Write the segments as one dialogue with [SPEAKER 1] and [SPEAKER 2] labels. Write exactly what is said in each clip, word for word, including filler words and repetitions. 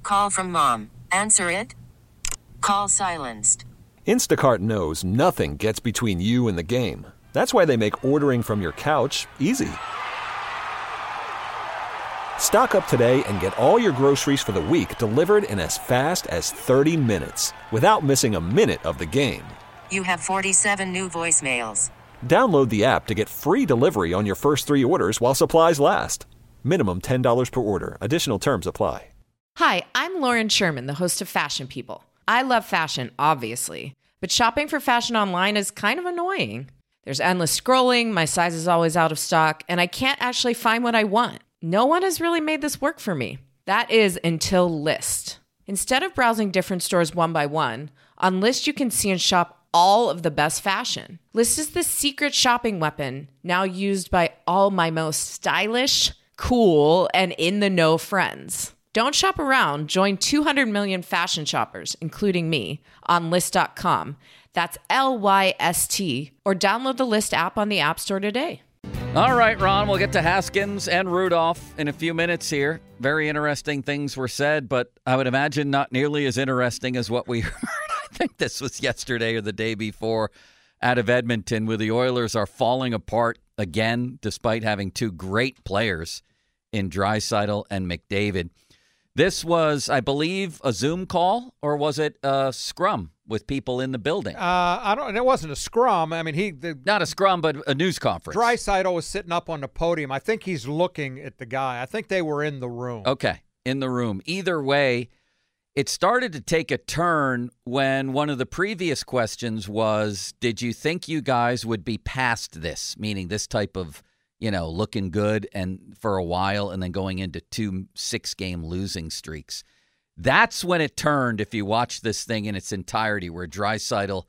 [SPEAKER 1] Call from mom. Answer it. Call silenced.
[SPEAKER 2] Instacart knows nothing gets between you and the game. That's why they make ordering from your couch easy. Stock up today and get all your groceries for the week delivered in as fast as thirty minutes without missing a minute of the game.
[SPEAKER 1] You have forty-seven new voicemails.
[SPEAKER 2] Download the app to get free delivery on your first three orders while supplies last. Minimum ten dollars per order. Additional terms apply.
[SPEAKER 3] Hi, I'm Lauren Sherman, the host of Fashion People. I love fashion, obviously, but shopping for fashion online is kind of annoying. There's endless scrolling, my size is always out of stock, and I can't actually find what I want. No one has really made this work for me. That is until Lyst. Instead of browsing different stores one by one, on Lyst you can see and shop all of the best fashion. Lyst is the secret shopping weapon now used by all my most stylish, cool, and in-the-know friends. Don't shop around. Join two hundred million fashion shoppers, including me, on Lyst dot com. That's L Y S T. Or download the Lyst app on the App Store today.
[SPEAKER 4] All right, Ron, we'll get to Haskins and Rudolph in a few minutes here. Very interesting things were said, but I would imagine not nearly as interesting as what we heard. I think this was yesterday or the day before out of Edmonton, where the Oilers are falling apart again, despite having two great players in Draisaitl and McDavid. This was, I believe, a Zoom call, or was it a scrum with people in the building?
[SPEAKER 5] Uh, I don't. It wasn't a scrum. I mean, he the,
[SPEAKER 4] not a scrum, but a news conference.
[SPEAKER 5] Draisaitl was sitting up on the podium. I think he's looking at the guy. I think they were in the room.
[SPEAKER 4] Okay, in the room. Either way, it started to take a turn when one of the previous questions was, "Did you think you guys would be past this?" Meaning this type of, you know, looking good and for a while and then going into two six-game losing streaks. That's when it turned, if you watch this thing in its entirety, where Draisaitl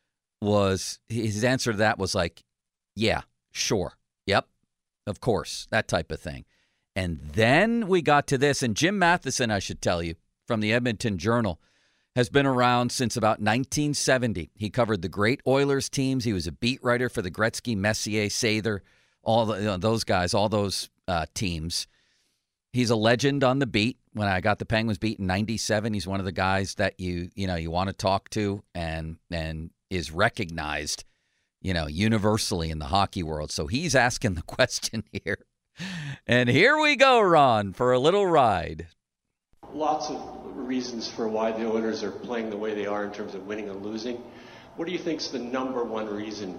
[SPEAKER 4] was, his answer to that was like, yeah, sure, yep, of course, that type of thing. And then we got to this, and Jim Matheson, I should tell you, from the Edmonton Journal, has been around since about nineteen seventy. He covered the great Oilers teams. He was a beat writer for the Gretzky, Messier, Sather, all the, you know, those guys, all those uh, teams. He's a legend on the beat. When I got the Penguins beat in ninety-seven, he's one of the guys that you you know you want to talk to and and is recognized, you know, universally in the hockey world. So he's asking the question here. And here we go, Ron, for a little ride.
[SPEAKER 6] Lots of reasons for why the Oilers are playing the way they are in terms of winning and losing. What do you think is the number one reason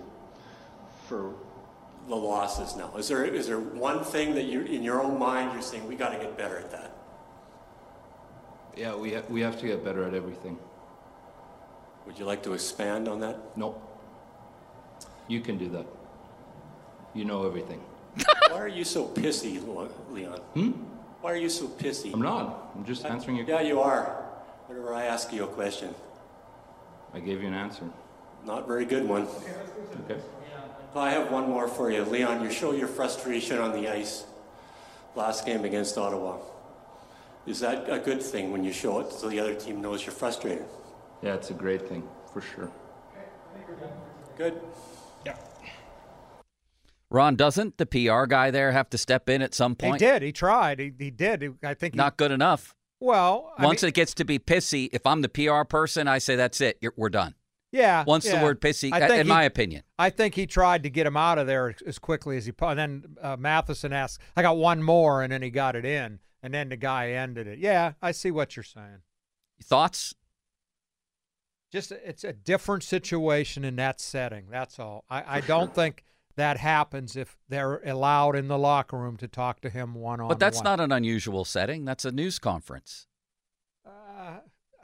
[SPEAKER 6] for the losses now? Is there is there one thing that you, in your own mind, you're saying we got to get better at that?
[SPEAKER 7] Yeah, we ha- we have to get better at everything.
[SPEAKER 6] Would you like to expand on that?
[SPEAKER 7] Nope. You can do that. You know everything.
[SPEAKER 6] Why are you so pissy, Leon?
[SPEAKER 7] Hmm?
[SPEAKER 6] Why are you so pissy?
[SPEAKER 7] I'm not. I'm just answering your
[SPEAKER 6] Yeah, you are. Whenever I ask you a question.
[SPEAKER 7] I gave you an answer.
[SPEAKER 6] Not very good one.
[SPEAKER 7] Okay.
[SPEAKER 6] I have one more for you. Leon, you show your frustration on the ice last game against Ottawa. Is that a good thing when you show it so the other team knows you're frustrated?
[SPEAKER 7] Yeah, it's a great thing, for sure.
[SPEAKER 6] Good.
[SPEAKER 5] Yeah.
[SPEAKER 4] Ron, doesn't the P R guy there have to step in at some point?
[SPEAKER 5] He did. He tried. He, he did. He, I think he,
[SPEAKER 4] Not good enough.
[SPEAKER 5] Well, I
[SPEAKER 4] once
[SPEAKER 5] mean,
[SPEAKER 4] it gets to be pissy, if I'm the P R person, I say that's it. You're, we're done.
[SPEAKER 5] Yeah.
[SPEAKER 4] Once
[SPEAKER 5] yeah.
[SPEAKER 4] the word pissy,
[SPEAKER 5] I think
[SPEAKER 4] in
[SPEAKER 5] he,
[SPEAKER 4] my opinion.
[SPEAKER 5] I think he tried to get him out of there as quickly as he possibly. And then uh, Matheson asked, I got one more, and then he got it in. And then the guy ended it. Yeah, I see what you're saying.
[SPEAKER 4] Thoughts?
[SPEAKER 5] Just it's a different situation in that setting. That's all. I, I don't sure. think that happens if they're allowed in the locker room to talk to him one-on-one.
[SPEAKER 4] But that's not an unusual setting. That's a news conference.
[SPEAKER 5] Uh,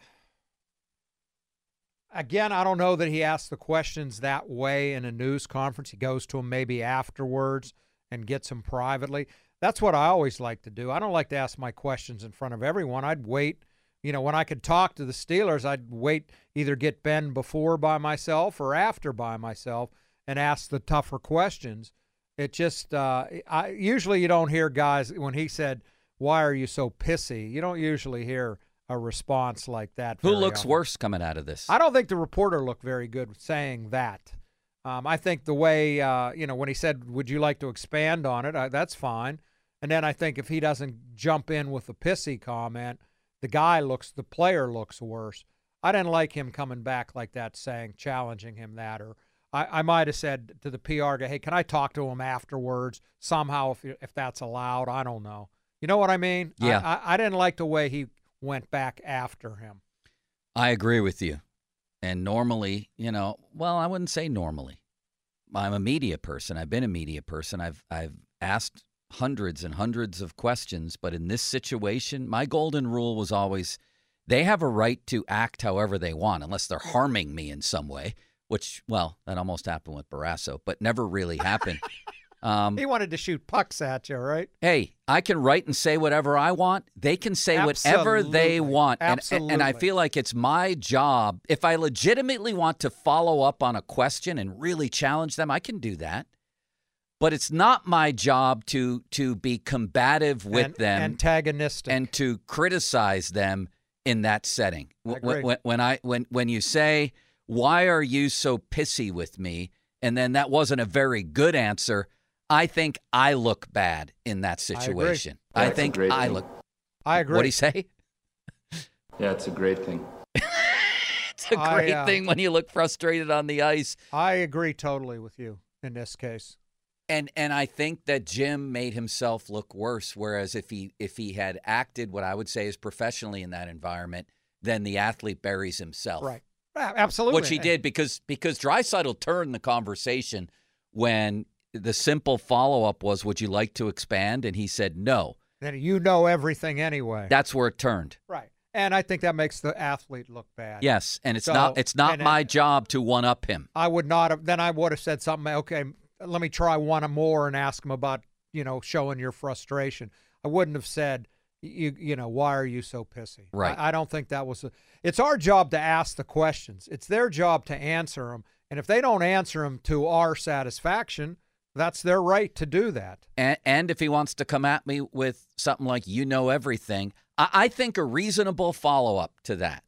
[SPEAKER 5] again, I don't know that he asks the questions that way in a news conference. He goes to him maybe afterwards and gets them privately. That's what I always like to do. I don't like to ask my questions in front of everyone. I'd wait. You know, when I could talk to the Steelers, I'd wait, either get Ben before by myself or after by myself and ask the tougher questions. It just, uh, I usually you don't hear guys, when he said, why are you so pissy? You don't usually hear a response like that.
[SPEAKER 4] Who looks
[SPEAKER 5] often.
[SPEAKER 4] worse coming out of this?
[SPEAKER 5] I don't think the reporter looked very good saying that. Um, I think the way, uh, you know, when he said, would you like to expand on it, uh, that's fine. And then I think if he doesn't jump in with a pissy comment, the guy looks, the player looks worse. I didn't like him coming back like that, saying, challenging him that, or I, I might have said to the P R guy, hey, can I talk to him afterwards somehow if if that's allowed? I don't know. You know what I mean?
[SPEAKER 4] Yeah.
[SPEAKER 5] I, I, I didn't like the way he went back after him.
[SPEAKER 4] I agree with you. And normally, you know, well, I wouldn't say normally. I'm a media person. I've been a media person. I've I've asked hundreds and hundreds of questions, but in this situation, my golden rule was always they have a right to act however they want unless they're harming me in some way, which, well, that almost happened with Barrasso, but never really happened. Um,
[SPEAKER 5] he wanted to shoot pucks at you, right?
[SPEAKER 4] Hey, I can write and say whatever I want. They can say whatever
[SPEAKER 5] Absolutely.
[SPEAKER 4] they want. And,
[SPEAKER 5] Absolutely.
[SPEAKER 4] and I feel like it's my job. If I legitimately want to follow up on a question and really challenge them, I can do that. But it's not my job to to be combative with
[SPEAKER 5] and,
[SPEAKER 4] them,
[SPEAKER 5] antagonistic,
[SPEAKER 4] and to criticize them in that setting.
[SPEAKER 5] I agree.
[SPEAKER 4] When, when I when when you say, "Why are you so pissy with me?" and then that wasn't a very good answer, I think I look bad in that situation. I,
[SPEAKER 7] I think I
[SPEAKER 4] thing. look.
[SPEAKER 5] I agree.
[SPEAKER 4] What'd he say?
[SPEAKER 7] Yeah, it's a great thing.
[SPEAKER 4] It's a great
[SPEAKER 5] I, uh,
[SPEAKER 4] thing when you look frustrated on the ice.
[SPEAKER 5] I agree totally with you in this case.
[SPEAKER 4] And and I think that Jim made himself look worse. Whereas if he if he had acted what I would say is professionally in that environment, then the athlete buries himself.
[SPEAKER 5] Right. Absolutely.
[SPEAKER 4] Which he did because because Draisaitl turned the conversation when the simple follow up was, "Would you like to expand?" And he said no.
[SPEAKER 5] Then you know everything anyway.
[SPEAKER 4] That's where it turned.
[SPEAKER 5] Right. And I think that makes the athlete look bad.
[SPEAKER 4] Yes, and it's
[SPEAKER 5] So,
[SPEAKER 4] not it's not
[SPEAKER 5] and
[SPEAKER 4] my
[SPEAKER 5] it-
[SPEAKER 4] job to one up him.
[SPEAKER 5] I would not have. Then I would have said something. Okay, let me try one more and ask him about, you know, showing your frustration. I wouldn't have said, you you know, why are you so pissy?
[SPEAKER 4] Right.
[SPEAKER 5] I, I don't think that was. A, it's our job to ask the questions. It's their job to answer them. And if they don't answer them to our satisfaction, that's their right to do that.
[SPEAKER 4] And, and if he wants to come at me with something like, "You know everything," I, I think a reasonable follow-up to that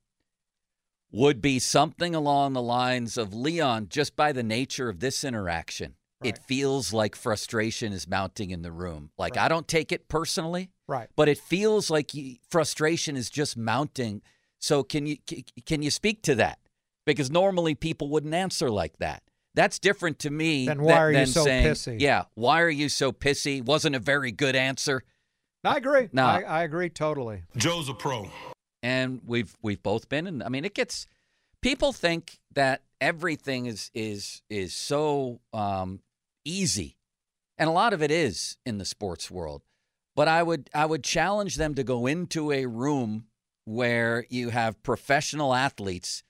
[SPEAKER 4] would be something along the lines of, "Leon, just by the nature of this interaction,
[SPEAKER 5] Right.
[SPEAKER 4] it feels like frustration is mounting in the room. Like,
[SPEAKER 5] Right.
[SPEAKER 4] I don't take it personally,
[SPEAKER 5] Right.
[SPEAKER 4] but it feels like you, frustration is just mounting. So can you can you speak to that? Because normally people wouldn't answer like that. That's different to me.
[SPEAKER 5] Then why
[SPEAKER 4] than,
[SPEAKER 5] are you
[SPEAKER 4] than
[SPEAKER 5] so
[SPEAKER 4] saying,
[SPEAKER 5] pissy?
[SPEAKER 4] Yeah, why are you so pissy? Wasn't a very good answer.
[SPEAKER 5] I agree.
[SPEAKER 4] No.
[SPEAKER 5] I, I agree totally.
[SPEAKER 8] Joe's a pro.
[SPEAKER 4] And we've we've both been, and I mean, it gets. People think that everything is is is so um, easy, and a lot of it is in the sports world. But I would I would challenge them to go into a room where you have professional athletes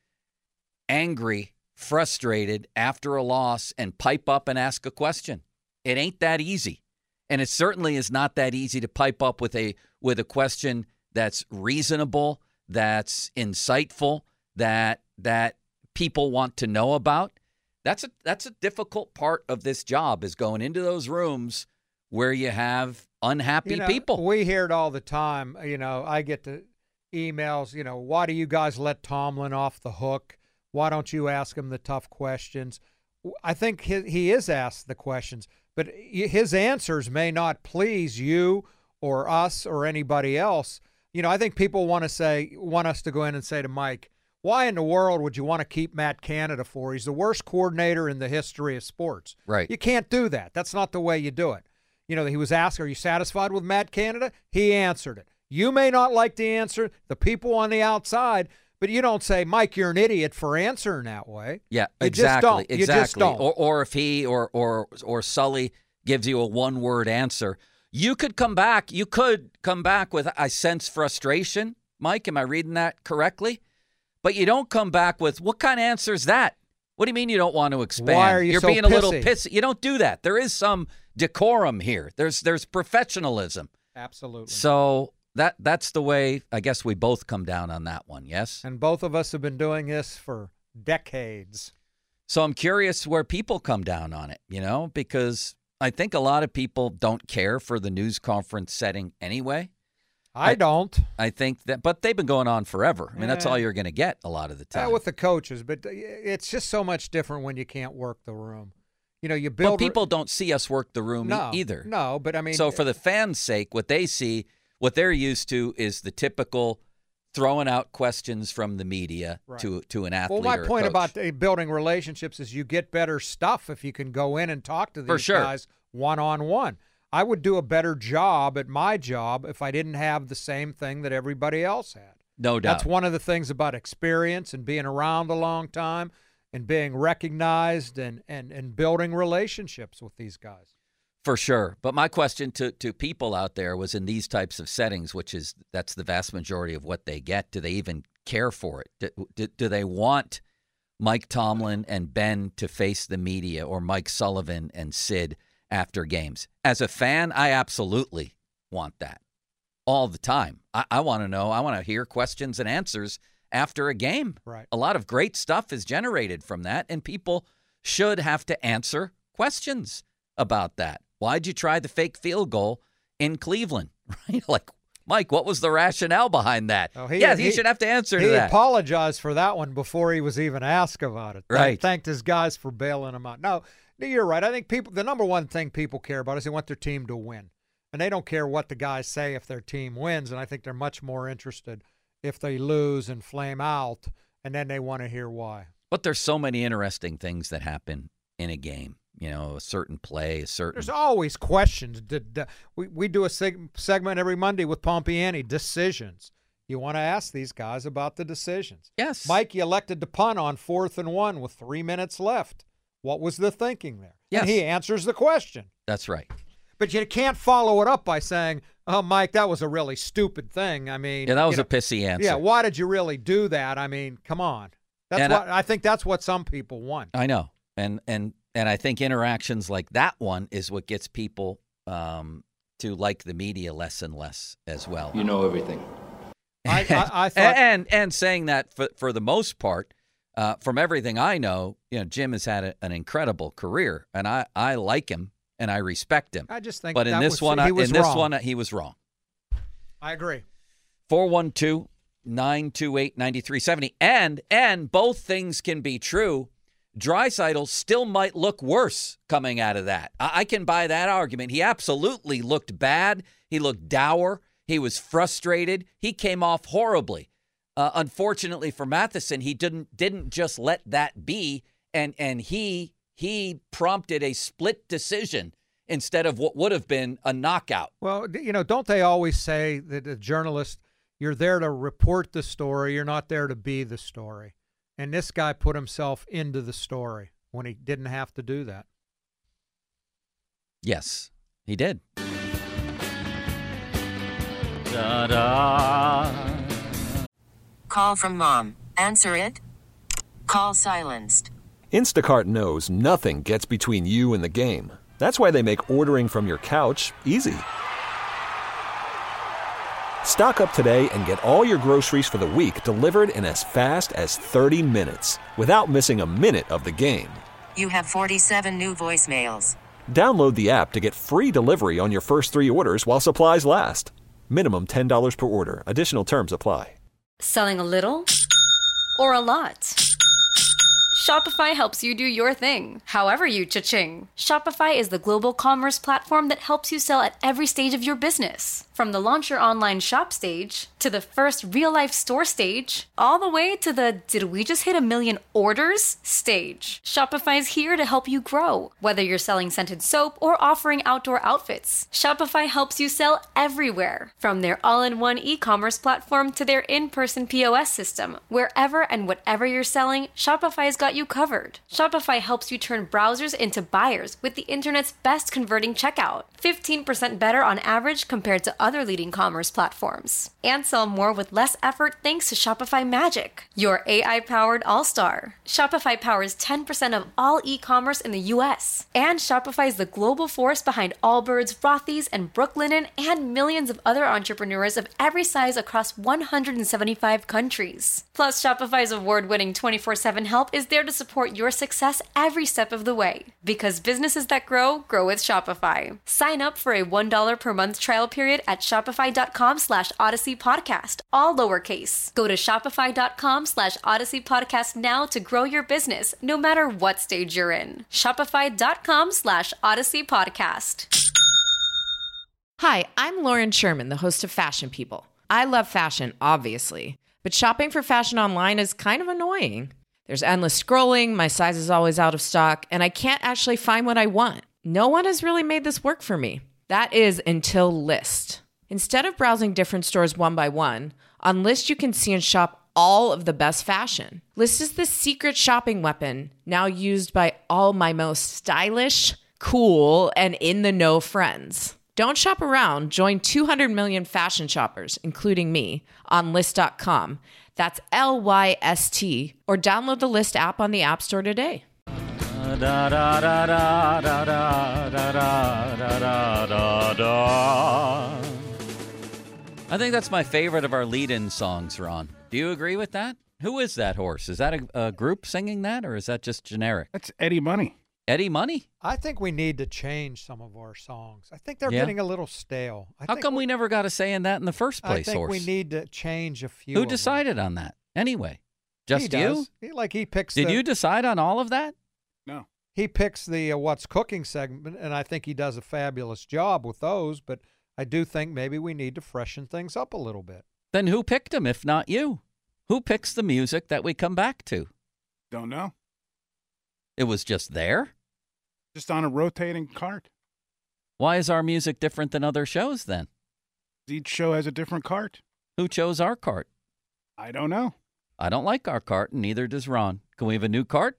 [SPEAKER 4] angry, frustrated after a loss, and pipe up and ask a question. It ain't that easy, and it certainly is not that easy to pipe up with a with a question that's reasonable, that's insightful, that that people want to know about. That's a that's a difficult part of this job, is going into those rooms where you have unhappy
[SPEAKER 5] You know,
[SPEAKER 4] people.
[SPEAKER 5] We hear it all the time. You know, I get the emails, you know, why do you guys let Tomlin off the hook? Why don't you ask him the tough questions? I think he, he is asked the questions, but his answers may not please you or us or anybody else. You know, I think people want to say, want us to go in and say to Mike, why in the world would you want to keep Matt Canada for? He's the worst coordinator in the history of sports.
[SPEAKER 4] Right.
[SPEAKER 5] You can't do that. That's not the way you do it. You know, he was asked, are you satisfied with Matt Canada? He answered it. You may not like the answer, the people on the outside, but you don't say, Mike, you're an idiot for answering that way.
[SPEAKER 4] Yeah,
[SPEAKER 5] You
[SPEAKER 4] exactly.
[SPEAKER 5] just don't.
[SPEAKER 4] Exactly.
[SPEAKER 5] You just don't.
[SPEAKER 4] Or or if he or or or Sully gives you a one-word answer, you could come back. You could come back with, "I sense frustration." Mike, am I reading that correctly? But you don't come back with, "What kind of answer is that? What do you mean you don't want to expand?
[SPEAKER 5] Why are you
[SPEAKER 4] You're
[SPEAKER 5] so
[SPEAKER 4] being a little
[SPEAKER 5] pissy?"
[SPEAKER 4] pissy." You don't do that. There is some decorum here. There's there's professionalism.
[SPEAKER 5] Absolutely.
[SPEAKER 4] So that that's the way I guess we both come down on that one. Yes.
[SPEAKER 5] And both of us have been doing this for decades.
[SPEAKER 4] So I'm curious where people come down on it, you know, because I think a lot of people don't care for the news conference setting anyway.
[SPEAKER 5] I,
[SPEAKER 4] I-
[SPEAKER 5] don't.
[SPEAKER 4] I think that, but they've been going on forever. I mean, that's
[SPEAKER 5] Yeah.
[SPEAKER 4] all you're going to get a lot of the
[SPEAKER 5] Yeah,
[SPEAKER 4] time.
[SPEAKER 5] with the coaches, but it's just so much different when you can't work the room. You know, you
[SPEAKER 4] But
[SPEAKER 5] build.
[SPEAKER 4] people don't see us work the room e-
[SPEAKER 5] no,
[SPEAKER 4] either.
[SPEAKER 5] No, but I mean,
[SPEAKER 4] So for the fans' sake, what they see, what they're used to is the typical throwing out questions from the media
[SPEAKER 5] Right.
[SPEAKER 4] to to an athlete.
[SPEAKER 5] Well, my
[SPEAKER 4] or a
[SPEAKER 5] point
[SPEAKER 4] coach.
[SPEAKER 5] about uh, building relationships is you get better stuff if you can go in and talk to
[SPEAKER 4] For
[SPEAKER 5] these
[SPEAKER 4] sure.
[SPEAKER 5] guys one-on-one. I would do a better job at my job if I didn't have the same thing that everybody else had.
[SPEAKER 4] No doubt.
[SPEAKER 5] That's one of the things about experience and being around a long time and being recognized and, and, and building relationships with these guys.
[SPEAKER 4] For sure. But my question to, to people out there was in these types of settings, which is that's the vast majority of what they get, do they even care for it? Do, do, do they want Mike Tomlin and Ben to face the media or Mike Sullivan and Sid after games? As a fan, I absolutely want that all the time. I, I want to know. I want to hear questions and answers after a game.
[SPEAKER 5] Right.
[SPEAKER 4] A lot of great stuff is generated from that, and people should have to answer questions about that. Why'd you try the fake field goal in Cleveland? Right? Like, Mike, what was the rationale behind that?
[SPEAKER 5] Oh, he-
[SPEAKER 4] yeah, he,
[SPEAKER 5] he-
[SPEAKER 4] should have to answer
[SPEAKER 5] He
[SPEAKER 4] to that.
[SPEAKER 5] apologized for that one before he was even asked about it. Thank-
[SPEAKER 4] Right.
[SPEAKER 5] Thanked his guys for bailing him out. No, you're right. I think people, the number one thing people care about is they want their team to win. And they don't care what the guys say if their team wins. And I think they're much more interested if they lose and flame out, and then they want to hear why.
[SPEAKER 4] But there's so many interesting things that happen in a game. You know, a certain play, a certain.
[SPEAKER 5] There's always questions. Did, uh, we, we do a seg- segment every Monday with Pompiani, decisions. You want to ask these guys about the decisions.
[SPEAKER 4] Yes.
[SPEAKER 5] Mike, you elected to punt on fourth and one with three minutes left. What was the thinking there?
[SPEAKER 4] Yes.
[SPEAKER 5] And he answers the question.
[SPEAKER 4] That's right.
[SPEAKER 5] But you can't follow it up by saying, oh, Mike, that was a really stupid thing. I mean.
[SPEAKER 4] Yeah, that was
[SPEAKER 5] you
[SPEAKER 4] a
[SPEAKER 5] know,
[SPEAKER 4] pissy answer.
[SPEAKER 5] Yeah, why did you really do that? I mean, come on. That's
[SPEAKER 4] And
[SPEAKER 5] what
[SPEAKER 4] I-
[SPEAKER 5] I think that's what some people want.
[SPEAKER 4] I know. And and and I think interactions like that one is what gets people um, to like the media less and less as well.
[SPEAKER 7] You know everything.
[SPEAKER 5] I, I, I thought.
[SPEAKER 4] and and saying that for for the most part, uh, from everything I know, you know, Jim has had a, an incredible career, and I, I like him and I respect him.
[SPEAKER 5] I just think
[SPEAKER 4] But in
[SPEAKER 5] that
[SPEAKER 4] this
[SPEAKER 5] was,
[SPEAKER 4] one,
[SPEAKER 5] he
[SPEAKER 4] I,
[SPEAKER 5] was
[SPEAKER 4] in this
[SPEAKER 5] wrong.
[SPEAKER 4] one, he was wrong.
[SPEAKER 5] I agree.
[SPEAKER 4] four one two, nine two eight, nine three seven zero. And and both things can be true. Draisaitl still might look worse coming out of that. I, I can buy that argument. He absolutely looked bad. He looked dour. He was frustrated. He came off horribly. Uh, unfortunately for Matheson, he didn't didn't just let that be, and and he he prompted a split decision instead of what would have been a knockout.
[SPEAKER 5] Well, you know, don't they always say that a journalist, you're there to report the story, you're not there to be the story. And this guy put himself into the story when he didn't have to do that.
[SPEAKER 4] Yes, he did.
[SPEAKER 1] Call from mom. Answer it. Call silenced.
[SPEAKER 2] Instacart knows nothing gets between you and the game. That's why they make ordering from your couch easy. Stock up today and get all your groceries for the week delivered in as fast as thirty minutes without missing a minute of the game.
[SPEAKER 1] You have forty-seven new voicemails.
[SPEAKER 2] Download the app to get free delivery on your first three orders while supplies last. Minimum ten dollars per order. Additional terms apply.
[SPEAKER 8] Selling a little or a lot? Shopify helps you do your thing, however you cha-ching. Shopify is the global commerce platform that helps you sell at every stage of your business. From the launch your online shop stage, to the first real-life store stage, all the way to the did we just hit a million orders stage. Shopify's here to help you grow. Whether you're selling scented soap or offering outdoor outfits, Shopify helps you sell everywhere. From their all-in-one e-commerce platform to their in-person P O S system, wherever and whatever you're selling, Shopify's got you covered. Shopify helps you turn browsers into buyers with the internet's best converting checkout. fifteen percent better on average compared to other leading commerce platforms. And sell more with less effort thanks to Shopify Magic, your A I-powered all-star. Shopify powers ten percent of all e-commerce in the U S. And Shopify is the global force behind Allbirds, Rothy's, and Brooklinen, and millions of other entrepreneurs of every size across one hundred seventy-five countries. Plus, Shopify's award-winning twenty-four seven help is there to support your success every step of the way. Because businesses that grow, grow with Shopify. Sign up for a one dollar per month trial period at shopify.com slash Odyssey Podcast, all lowercase. Go to shopify.com slash Odyssey Podcast now to grow your business, no matter what stage you're in. Shopify.com slash Odyssey Podcast.
[SPEAKER 3] Hi, I'm Lauren Sherman, the host of Fashion People. I love fashion, obviously, but shopping for fashion online is kind of annoying. There's endless scrolling, my size is always out of stock, and I can't actually find what I want. No one has really made this work for me. That is until Lyst. Instead of browsing different stores one by one, on Lyst you can see and shop all of the best fashion. Lyst is the secret shopping weapon now used by all my most stylish, cool, and in-the-know friends. Don't shop around. Join two hundred million fashion shoppers, including me, on Lyst dot com. That's L Y S T. Or download the Lyst app on the App Store today.
[SPEAKER 4] Da, da, da, da, da, da, da, da, da, da, da. I think that's my favorite of our lead-in songs, Ron. Do you agree with that? Who is that horse? Is that a, a group singing that, or is that just generic?
[SPEAKER 9] That's Eddie Money.
[SPEAKER 4] Eddie Money?
[SPEAKER 5] I think we need to change some of our songs. I think they're
[SPEAKER 4] Yeah.
[SPEAKER 5] getting a little stale. I
[SPEAKER 4] How
[SPEAKER 5] think
[SPEAKER 4] come we never got a say in that in the first place,
[SPEAKER 5] I think
[SPEAKER 4] horse?
[SPEAKER 5] we need to change a few.
[SPEAKER 4] Who
[SPEAKER 5] of them.
[SPEAKER 4] decided on that? Anyway,
[SPEAKER 5] He
[SPEAKER 4] just you?
[SPEAKER 5] does. He, like he picks.
[SPEAKER 4] Did
[SPEAKER 5] the,
[SPEAKER 4] you decide on all of that?
[SPEAKER 9] No.
[SPEAKER 5] He picks the uh, what's cooking segment, and I think he does a fabulous job with those. But I do think maybe we need to freshen things up a little bit.
[SPEAKER 4] Then who picked them if not you? Who picks the music that we come back to?
[SPEAKER 9] Don't know.
[SPEAKER 4] It was just there?
[SPEAKER 9] Just on a rotating cart.
[SPEAKER 4] Why is our music different than other shows then?
[SPEAKER 9] Each show has a different cart.
[SPEAKER 4] Who chose our cart?
[SPEAKER 9] I don't know.
[SPEAKER 4] I don't like our cart, and neither does Ron. Can we have a new cart?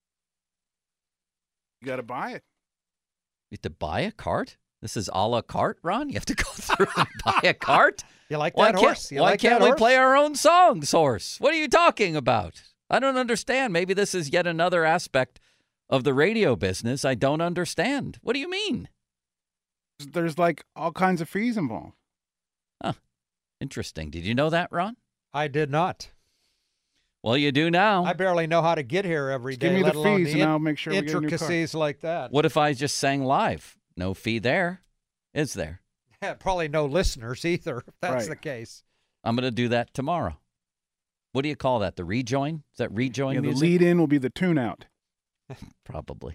[SPEAKER 9] You got to buy it.
[SPEAKER 4] You have to buy a cart? This is a la carte, Ron? You have to go through and buy a cart?
[SPEAKER 5] You like
[SPEAKER 4] Why
[SPEAKER 5] that
[SPEAKER 4] can't,
[SPEAKER 5] horse? You
[SPEAKER 4] why
[SPEAKER 5] like
[SPEAKER 4] can't
[SPEAKER 5] that
[SPEAKER 4] we
[SPEAKER 5] horse?
[SPEAKER 4] play our own songs, horse? What are you talking about? I don't understand. Maybe this is yet another aspect of the radio business I don't understand. What do you mean?
[SPEAKER 9] There's like all kinds of fees involved.
[SPEAKER 4] Huh. Interesting. Did you know that, Ron?
[SPEAKER 5] I did not.
[SPEAKER 4] Well, you do now.
[SPEAKER 5] I barely know how to get here every
[SPEAKER 9] Just
[SPEAKER 5] day.
[SPEAKER 9] give me
[SPEAKER 5] let
[SPEAKER 9] the
[SPEAKER 5] alone
[SPEAKER 9] fees
[SPEAKER 5] the
[SPEAKER 9] and
[SPEAKER 5] in-
[SPEAKER 9] I'll make sure we get a new car.
[SPEAKER 5] intricacies like that.
[SPEAKER 4] What if I just sang live? No fee there. Is there?
[SPEAKER 5] Yeah, probably no listeners either. If that's
[SPEAKER 9] Right.
[SPEAKER 5] the case.
[SPEAKER 4] I'm going to do that tomorrow. What do you call that? The rejoin? Is that rejoin
[SPEAKER 9] Yeah, the
[SPEAKER 4] music?
[SPEAKER 9] lead in will be the tune out.
[SPEAKER 4] Probably.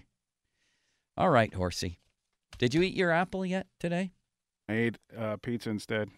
[SPEAKER 4] All right, horsey. Did you eat your apple yet today?
[SPEAKER 9] I ate uh, pizza instead.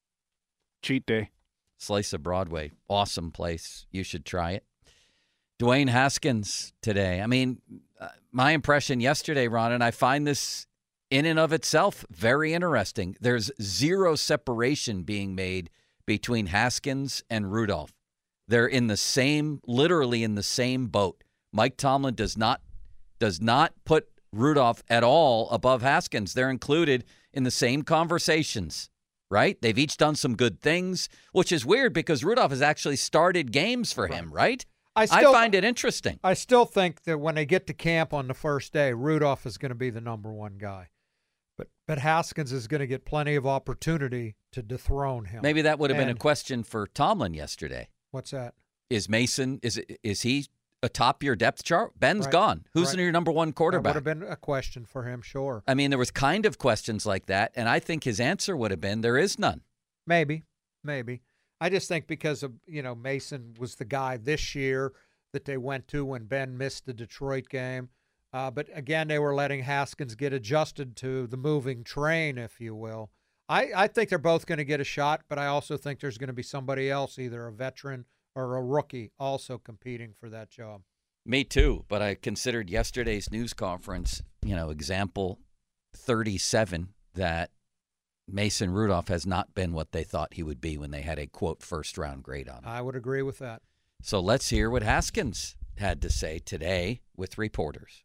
[SPEAKER 9] Cheat day.
[SPEAKER 4] Slice of Broadway. Awesome place. You should try it. Dwayne Haskins today. I mean, uh, my impression yesterday, Ron, and I find this in and of itself very interesting. There's zero separation being made between Haskins and Rudolph. They're in the same, literally in the same boat. Mike Tomlin does not does not put Rudolph at all above Haskins. They're included in the same conversations, right? They've each done some good things, which is weird because Rudolph has actually started games for him, right?
[SPEAKER 5] I, still,
[SPEAKER 4] I find it interesting.
[SPEAKER 5] I still think that when they get to camp on the first day, Rudolph is going to be the number one guy. But but Haskins is going to get plenty of opportunity to dethrone him.
[SPEAKER 4] Maybe that would have been a
[SPEAKER 5] And-
[SPEAKER 4] question for Tomlin yesterday.
[SPEAKER 5] What's that?
[SPEAKER 4] Is Mason, is is he atop your depth chart? Ben's
[SPEAKER 5] Right.
[SPEAKER 4] gone. Who's
[SPEAKER 5] Right.
[SPEAKER 4] your number one
[SPEAKER 5] That would
[SPEAKER 4] quarterback?
[SPEAKER 5] have been a question for him, sure.
[SPEAKER 4] I mean, there was kind of questions like that, and I think his answer would have been there is none.
[SPEAKER 5] Maybe, maybe. I just think because of, you know, Mason was the guy this year that they went to when Ben missed the Detroit game. Uh, but again, they were letting Haskins get adjusted to the moving train, if you will. I, I think they're both going to get a shot, but I also think there's going to be somebody else, either a veteran or a rookie, also competing for that job.
[SPEAKER 4] Me too, but I considered yesterday's news conference, you know, example thirty-seven, that Mason Rudolph has not been what they thought he would be when they had a, quote, first-round grade on him.
[SPEAKER 5] I would agree with that.
[SPEAKER 4] So let's hear what Haskins had to say today with reporters.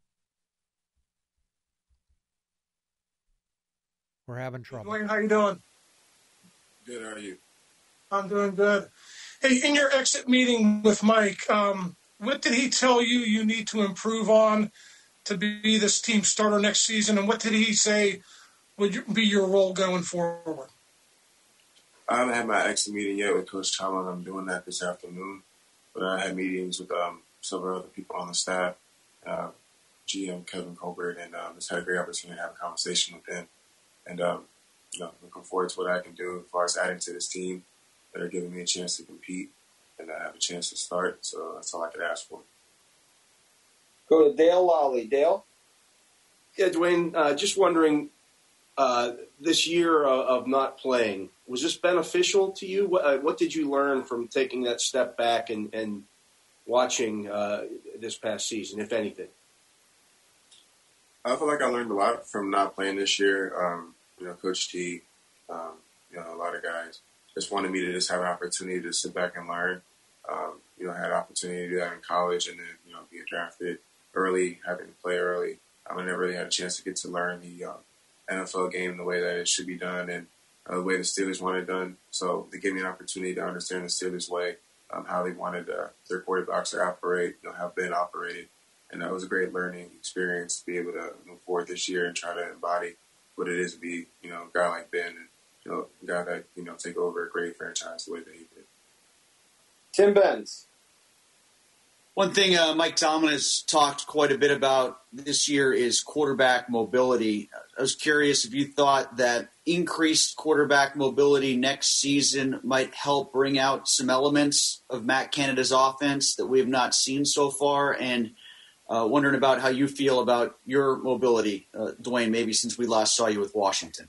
[SPEAKER 5] We're having trouble.
[SPEAKER 10] Dwayne, how you doing?
[SPEAKER 11] Good, how are you?
[SPEAKER 10] I'm doing good. Hey, in your exit meeting with Mike, um, what did he tell you you need to improve on to be this team starter next season, and what did he say would be your role going forward?
[SPEAKER 11] I haven't had my exit meeting yet with Coach Tomlin. I'm doing that this afternoon, but I had meetings with um, several other people on the staff, uh, G M Kevin Colbert, and um, just had a great opportunity to have a conversation with him. And um, you know, looking forward to what I can do as far as adding to this team that are giving me a chance to compete and I have a chance to start. So that's all I could ask for.
[SPEAKER 12] Go to Dale Lally. Dale?
[SPEAKER 13] Yeah, Dwayne, uh, just wondering,
[SPEAKER 12] uh, this year of, of not playing, was this beneficial to you? What, uh, what did you learn from taking that step back and, and watching uh, this past season, if anything?
[SPEAKER 11] I feel like I learned a lot from not playing this year. Um, you know, Coach T, um, you know, a lot of guys just wanted me to just have an opportunity to sit back and learn. Um, you know, I had an opportunity to do that in college and then, you know, get drafted early, having to play early. Um, I never really had a chance to get to learn the uh, N F L game the way that it should be done and uh, the way the Steelers want it done. So they gave me an opportunity to understand the Steelers way, um, how they wanted uh, their quarterbacks to operate, you know, how Ben operated. And that was a great learning experience to be able to move forward this year and try to embody what it is to be, you know, a guy like Ben and, you know, a guy that, you know, take over a great franchise the way that he did.
[SPEAKER 13] Tim Benz.
[SPEAKER 14] One thing uh, Mike Tomlin has talked quite a bit about this year is quarterback mobility. I was curious if you thought that increased quarterback mobility next season might help bring out some elements of Matt Canada's offense that we have not seen so far, and uh, wondering about how you feel about your mobility, uh, Dwayne, maybe since we last saw you with Washington.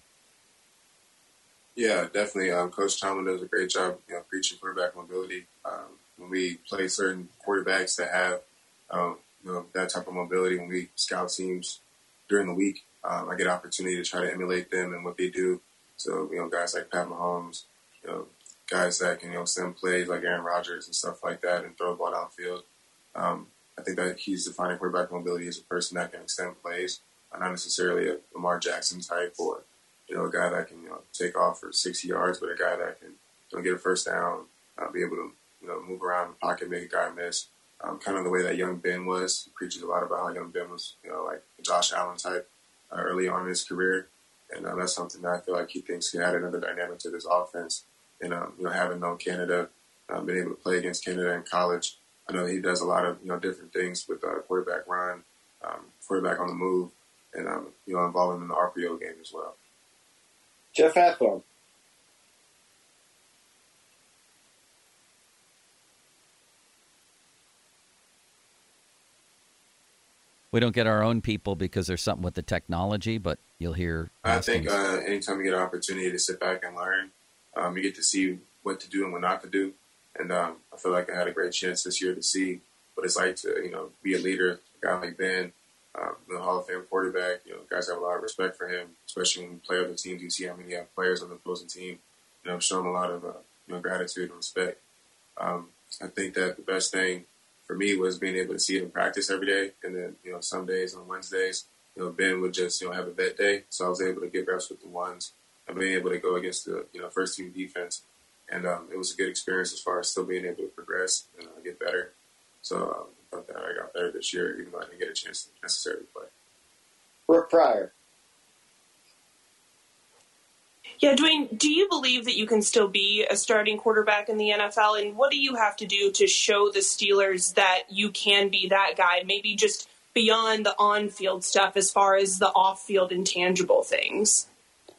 [SPEAKER 11] Yeah, definitely. Um, Coach Tomlin does a great job, you know, preaching quarterback mobility. Um, when we play certain quarterbacks that have, um, you know, that type of mobility, when we scout teams during the week, um, I get an opportunity to try to emulate them and what they do. So, you know, guys like Pat Mahomes, you know, guys that can, you know, send plays like Aaron Rodgers and stuff like that and throw the ball downfield. Um, I think that he's defining quarterback mobility as a person that can extend plays, not necessarily a Lamar Jackson type or, you know, a guy that can, you know, take off for sixty yards, but a guy that can, you know, get a first down, uh, be able to, you know, move around in the pocket, make a guy miss. Um, kind of the way that young Ben was. He preaches a lot about how young Ben was, you know, like a Josh Allen type uh, early on in his career. And uh, that's something that I feel like he thinks can add another dynamic to this offense. And, um, you know, having known Canada, um, been able to play against Canada in college, I know that he does a lot of, you know, different things with uh, quarterback run, um, quarterback on the move, and, um, you know, involving him in the R P O game as well.
[SPEAKER 13] Jeff Hathorn.
[SPEAKER 4] We don't get our own people because there's something with the technology, but you'll hear.
[SPEAKER 11] I think uh, anytime you get an opportunity to sit back and learn, um, you get to see what to do and what not to do. And um, I feel like I had a great chance this year to see what it's like to, you know, be a leader, a guy like Ben, um, the Hall of Fame quarterback. You know, guys have a lot of respect for him, especially when you play other teams. You see how many have players on the opposing team. You know, show him a lot of, uh, you know, gratitude and respect. Um, I think that the best thing for me was being able to see him practice every day. And then, you know, some days on Wednesdays, you know, Ben would just, you know, have a vet day. So I was able to get reps with the ones and being able to go against the, you know, first team defense. And um, it was a good experience as far as still being able to progress and uh, get better. So um, I thought that I got better this year, even though I didn't get a chance to necessarily play.
[SPEAKER 13] Brooke Pryor.
[SPEAKER 15] Yeah, Dwayne, do you believe that you can still be a starting quarterback in the N F L? And what do you have to do to show the Steelers that you can be that guy, maybe just beyond the on-field stuff as far as the off-field intangible things?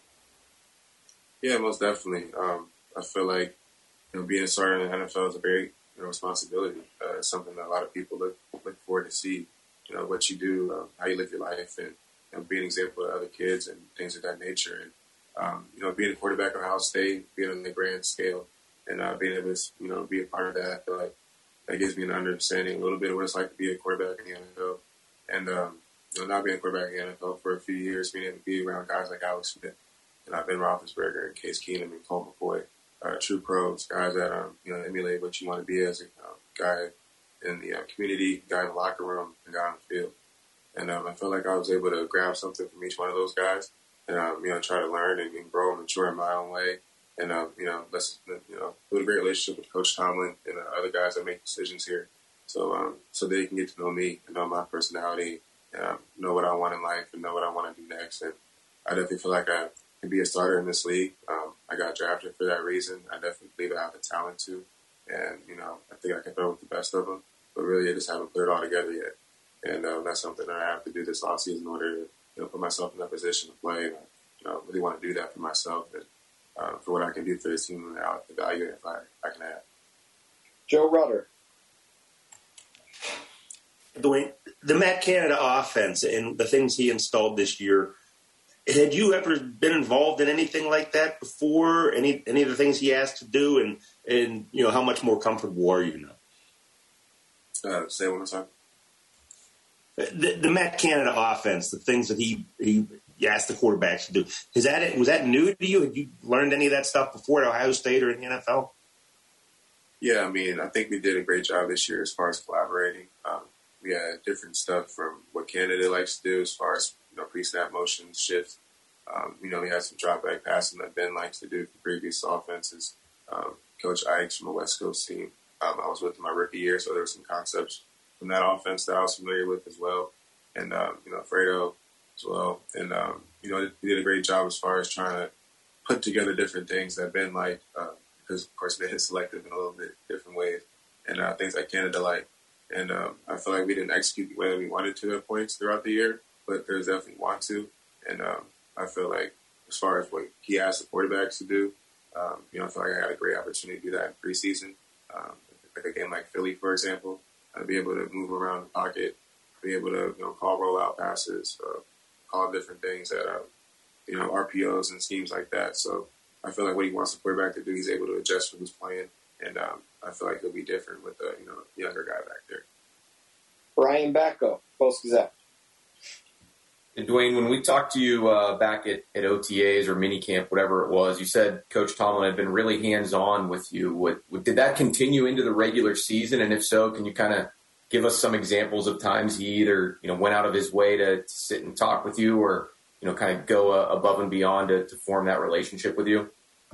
[SPEAKER 11] Yeah, most definitely. Um, I feel like, you know, being a starter in the N F L is a very, you know, responsibility. Uh, it's something that a lot of people look look forward to see, you know, what you do, uh, how you live your life, and, you know, be an example to other kids and things of that nature. And, Um, you know, being a quarterback at Ohio State, being on the grand scale, and uh, being able to, you know, be a part of that, I feel like that gives me an understanding a little bit of what it's like to be a quarterback in the N F L. And, um, you know, not being a quarterback in the N F L for a few years, being able to be around guys like Alex Smith and uh, Ben Roethlisberger and Case Keenum and Colt McCoy, uh, true pros, guys that, um, you know, emulate what you want to be as a uh, guy in the uh, community, guy in the locker room, and guy on the field. And um, I feel like I was able to grab something from each one of those guys. And, um, you know, try to learn and, and grow and mature in my own way. And, um, you know, let's, you know, build a great relationship with Coach Tomlin and uh, other guys that make decisions here. So, um, so they can get to know me and know my personality and um, know what I want in life and know what I want to do next. And I definitely feel like I can be a starter in this league. Um, I got drafted for that reason. I definitely believe I have the talent to. And, you know, I think I can throw with the best of them. But really, I just haven't put it all together yet. And um, that's something that I have to do this offseason in order to, you know, put myself in that position to play. And I, you know, really want to do that for myself and uh, for what I can do for this team and the value if I, I can add.
[SPEAKER 13] Joe Rudder.
[SPEAKER 16] Dwayne, the Matt Canada offense and the things he installed this year, had you ever been involved in anything like that before? Any any of the things he asked to do, and and you know, how much more comfortable are you now?
[SPEAKER 11] Uh, say one more time.
[SPEAKER 16] The, the Matt Canada offense, the things that he he asked the quarterbacks to do, is that was that new to you? Had you learned any of that stuff before at Ohio State or in the N F L?
[SPEAKER 11] Yeah, I mean, I think we did a great job this year as far as collaborating. Um, we had different stuff from what Canada likes to do as far as, you know, pre-snap motions, shifts. Um, you know, we had some drop back passing that Ben likes to do for previous offenses. Um, Coach Ikes from a West Coast team, um, I was with him my rookie year, so there were some concepts from that offense that I was familiar with as well. And, um, you know, Fredo as well. And, um, you know, he did a great job as far as trying to put together different things that Ben liked, uh, because, of course, Ben is selective in a little bit different ways, and uh, things that Canada liked. And um, I feel like we didn't execute the way that we wanted to at points throughout the year, but there's definitely want to. And um, I feel like as far as what he asked the quarterbacks to do, um, you know, I feel like I had a great opportunity to do that in preseason. Um, like a game like Philly, for example, I'd be able to move around the pocket, be able to, you know, call rollout passes, uh, call different things that, uh, you know, R P Os and schemes like that. So I feel like what he wants the quarterback to do, he's able to adjust for who's playing. And um, I feel like he'll be different with the, you know, younger guy back there.
[SPEAKER 13] Brian Backo, Post-Gazette.
[SPEAKER 17] And Dwayne, when we talked to you uh, back at, at O T As or minicamp, whatever it was, you said Coach Tomlin had been really hands-on with you. What, what, did that continue into the regular season? And if so, can you kind of give us some examples of times he either, you know, went out of his way to, to sit and talk with you, or, you know, kind of go uh, above and beyond to, to form that relationship with you?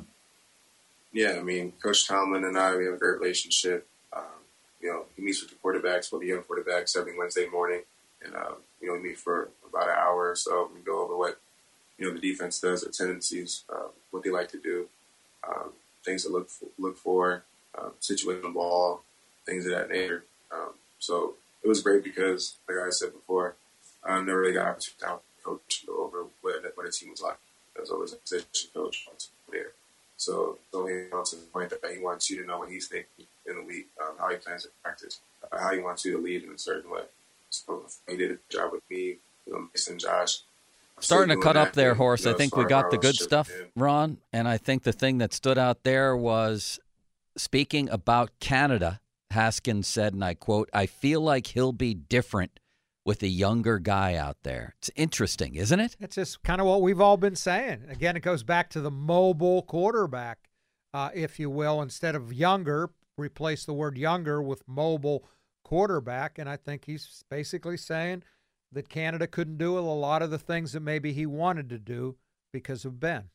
[SPEAKER 11] Yeah, I mean, Coach Tomlin and I, we have a great relationship. Um, you know, he meets with the quarterbacks, well, the young quarterbacks, every Wednesday morning. And, uh, you know, we meet for about an hour or so. We go over what, you know, the defense does, their tendencies, uh, what they like to do, um, things to look for, look for uh, situational ball, things of that nature. Um, so it was great because, like I said before, I never really got an opportunity to coach to go over what, what a team was like. There was always a position coach there. So it's only on to the point that he wants you to know what he's thinking in the week, um, how he plans to practice, uh, how he wants you to lead in a certain way. So he did a job with me, you know, Mason, Josh.
[SPEAKER 4] Starting to cut up there, Horse. I think we got the good stuff, Ron. And I think the thing that stood out there was, speaking about Canada, Haskins said, and I quote, "I feel like he'll be different with a younger guy out there." It's interesting, isn't it?
[SPEAKER 5] It's just kind of what we've all been saying. Again, it goes back to the mobile quarterback, uh, if you will. Instead of younger, replace the word younger with mobile quarterback. And I think he's basically saying that Canada couldn't do a lot of the things that maybe he wanted to do because of Ben.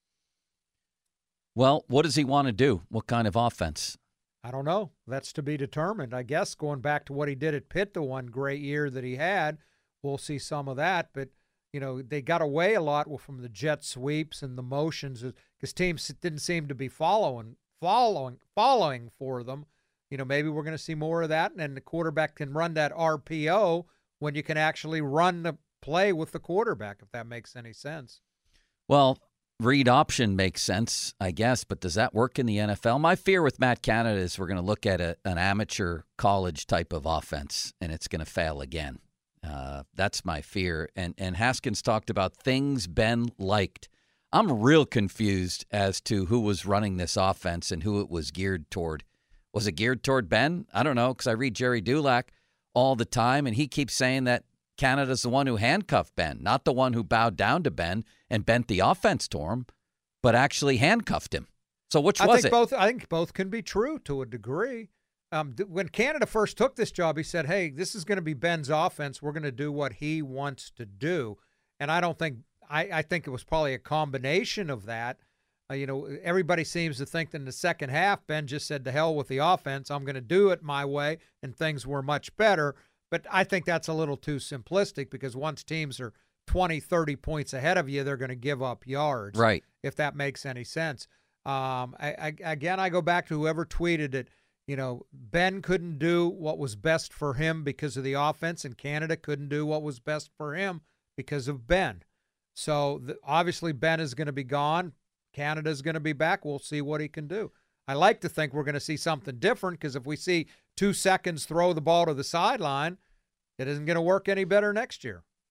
[SPEAKER 4] Well, what does he want to do? What kind of offense?
[SPEAKER 5] I don't know. That's to be determined. I guess going back to what he did at Pitt the one great year that he had, we'll see some of that. But, you know, they got away a lot from the jet sweeps and the motions because teams didn't seem to be following, following, following for them. You know, maybe we're going to see more of that, and then the quarterback can run that R P O when you can actually run the play with the quarterback, if that makes any sense.
[SPEAKER 4] Well, read option makes sense, I guess, but does that work in the N F L? My fear with Matt Canada is we're going to look at a, an amateur college type of offense, and it's going to fail again. Uh, that's my fear. And, and Haskins talked about things Ben liked. I'm real confused as to who was running this offense and who it was geared toward. Was it geared toward Ben? I don't know, because I read Jerry Dulac all the time, and he keeps saying that Canada's the one who handcuffed Ben, not the one who bowed down to Ben and bent the offense to him, but actually handcuffed him. So which
[SPEAKER 5] I
[SPEAKER 4] was
[SPEAKER 5] think
[SPEAKER 4] it?
[SPEAKER 5] Both, I think both can be true to a degree. Um, th- when Canada first took this job, he said, hey, this is going to be Ben's offense. We're going to do what he wants to do. And I don't think I, – I think it was probably a combination of that. Uh, you know, everybody seems to think that in the second half, Ben just said, to hell with the offense. I'm going to do it my way, and things were much better. But I think that's a little too simplistic because once teams are twenty, thirty points ahead of you, they're going to give up yards.
[SPEAKER 4] Right.
[SPEAKER 5] If that makes any sense. Um, I, I, again, I go back to whoever tweeted it. You know, Ben couldn't do what was best for him because of the offense, and Canada couldn't do what was best for him because of Ben. So the, obviously Ben is going to be gone. Canada's going to be back. We'll see what he can do. I like to think we're going to see something different because if we see two seconds throw the ball to the sideline, it isn't going to work any better next year.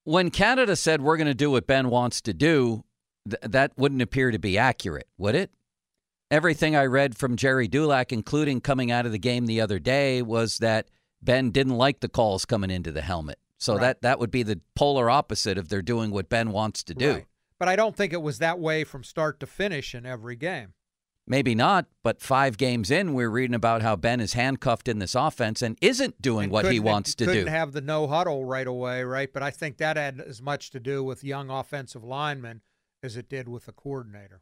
[SPEAKER 4] When Canada said we're going to do what Ben wants to do, th- that wouldn't appear to be accurate, would it? Everything I read from Jerry Dulac, including coming out of the game the other day, was that Ben didn't like the calls coming into the helmet. So
[SPEAKER 5] Right.
[SPEAKER 4] that, that would be the polar opposite of they're doing what Ben wants to do.
[SPEAKER 5] Right. But I don't think it was that way from start to finish in every game.
[SPEAKER 4] Maybe not, but five games in, we're reading about how Ben is handcuffed in this offense and isn't doing
[SPEAKER 5] And
[SPEAKER 4] what he
[SPEAKER 5] couldn't-
[SPEAKER 4] wants to
[SPEAKER 5] couldn't
[SPEAKER 4] do.
[SPEAKER 5] have the no huddle right away, right? But I think that had as much to do with young offensive linemen as it did with the coordinator.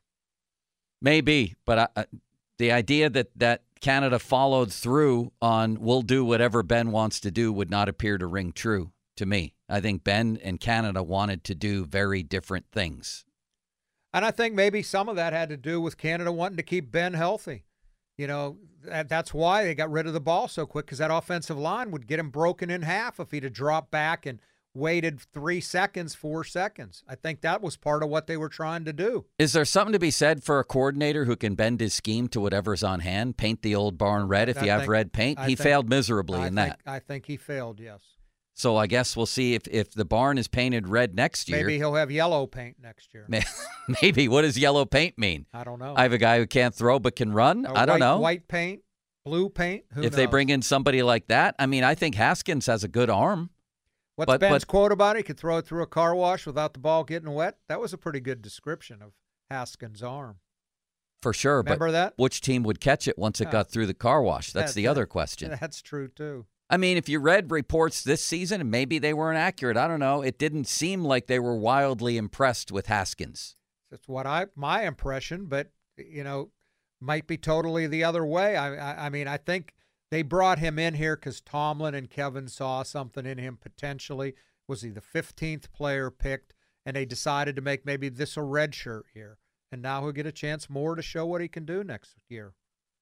[SPEAKER 4] Maybe, but I, uh, the idea that, that Canada followed through on we'll do whatever Ben wants to do would not appear to ring true to me. I think Ben and Canada wanted to do very different things.
[SPEAKER 5] And I think maybe some of that had to do with Canada wanting to keep Ben healthy. You know, that, that's why they got rid of the ball so quick, because that offensive line would get him broken in half if he'd have dropped back and waited three seconds, four seconds. I think that was part of what they were trying to do.
[SPEAKER 4] Is there something to be said for a coordinator who can bend his scheme to whatever's on hand, paint the old barn red if
[SPEAKER 5] I
[SPEAKER 4] you have
[SPEAKER 5] think-
[SPEAKER 4] red paint?
[SPEAKER 5] I
[SPEAKER 4] He
[SPEAKER 5] think-
[SPEAKER 4] failed miserably
[SPEAKER 5] I
[SPEAKER 4] in
[SPEAKER 5] think,
[SPEAKER 4] that.
[SPEAKER 5] I think he failed, yes.
[SPEAKER 4] So I guess we'll see if, if the barn is painted red next year.
[SPEAKER 5] Maybe he'll have yellow paint next year.
[SPEAKER 4] Maybe. What does yellow paint mean?
[SPEAKER 5] I don't know.
[SPEAKER 4] I have a guy who can't throw but can run?
[SPEAKER 5] Or
[SPEAKER 4] I don't
[SPEAKER 5] white,
[SPEAKER 4] know.
[SPEAKER 5] White paint, blue paint, who
[SPEAKER 4] if
[SPEAKER 5] knows?
[SPEAKER 4] they bring in somebody like that, I mean, I think Haskins has a good arm.
[SPEAKER 5] What's
[SPEAKER 4] but,
[SPEAKER 5] Ben's
[SPEAKER 4] but,
[SPEAKER 5] quote about it? He could throw it through a car wash without the ball getting wet. That was a pretty good description of Haskins' arm.
[SPEAKER 4] For sure.
[SPEAKER 5] Remember
[SPEAKER 4] but
[SPEAKER 5] that?
[SPEAKER 4] Which team would catch it once it
[SPEAKER 5] Yeah.
[SPEAKER 4] got through the car wash? That's
[SPEAKER 5] That-
[SPEAKER 4] the
[SPEAKER 5] that-
[SPEAKER 4] other question.
[SPEAKER 5] That's true, too.
[SPEAKER 4] I mean, if you read reports this season, and maybe they weren't accurate, I don't know. It didn't seem like they were wildly impressed with Haskins.
[SPEAKER 5] That's what I my impression, but, you know, might be totally the other way. I, I, I mean, I think they brought him in here because Tomlin and Kevin saw something in him potentially. Was he the fifteenth player picked? And they decided to make maybe this a red shirt year. And now he'll get a chance more to show what he can do next year.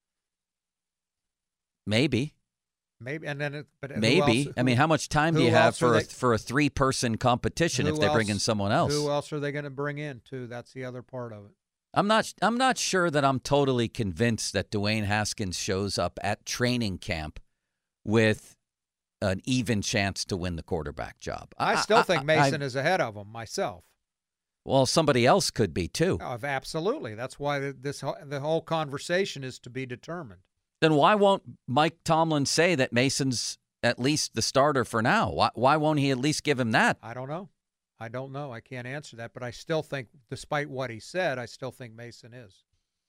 [SPEAKER 4] Maybe.
[SPEAKER 5] Maybe, and then it, but who
[SPEAKER 4] Maybe.
[SPEAKER 5] else-
[SPEAKER 4] I mean, how much time do
[SPEAKER 5] who
[SPEAKER 4] you have
[SPEAKER 5] else are
[SPEAKER 4] for a,
[SPEAKER 5] they-
[SPEAKER 4] for a three-person competition if
[SPEAKER 5] who
[SPEAKER 4] they bring in
[SPEAKER 5] else-
[SPEAKER 4] someone else?
[SPEAKER 5] Who else are they going to bring in, too? That's the other part of it.
[SPEAKER 4] I'm not I'm not sure that I'm totally convinced that Dwayne Haskins shows up at training camp with an even chance to win the quarterback job.
[SPEAKER 5] I still think Mason
[SPEAKER 4] I-
[SPEAKER 5] is ahead of him myself.
[SPEAKER 4] Well, somebody else could be too.
[SPEAKER 5] Oh, absolutely. That's why th- this whole- the whole conversation is to be determined.
[SPEAKER 4] Then why won't Mike Tomlin say that Mason's at least the starter for now? Why, why won't he at least give him that?
[SPEAKER 5] I don't know. I don't know. I can't answer that, but I still think, despite what he said, I still think Mason is.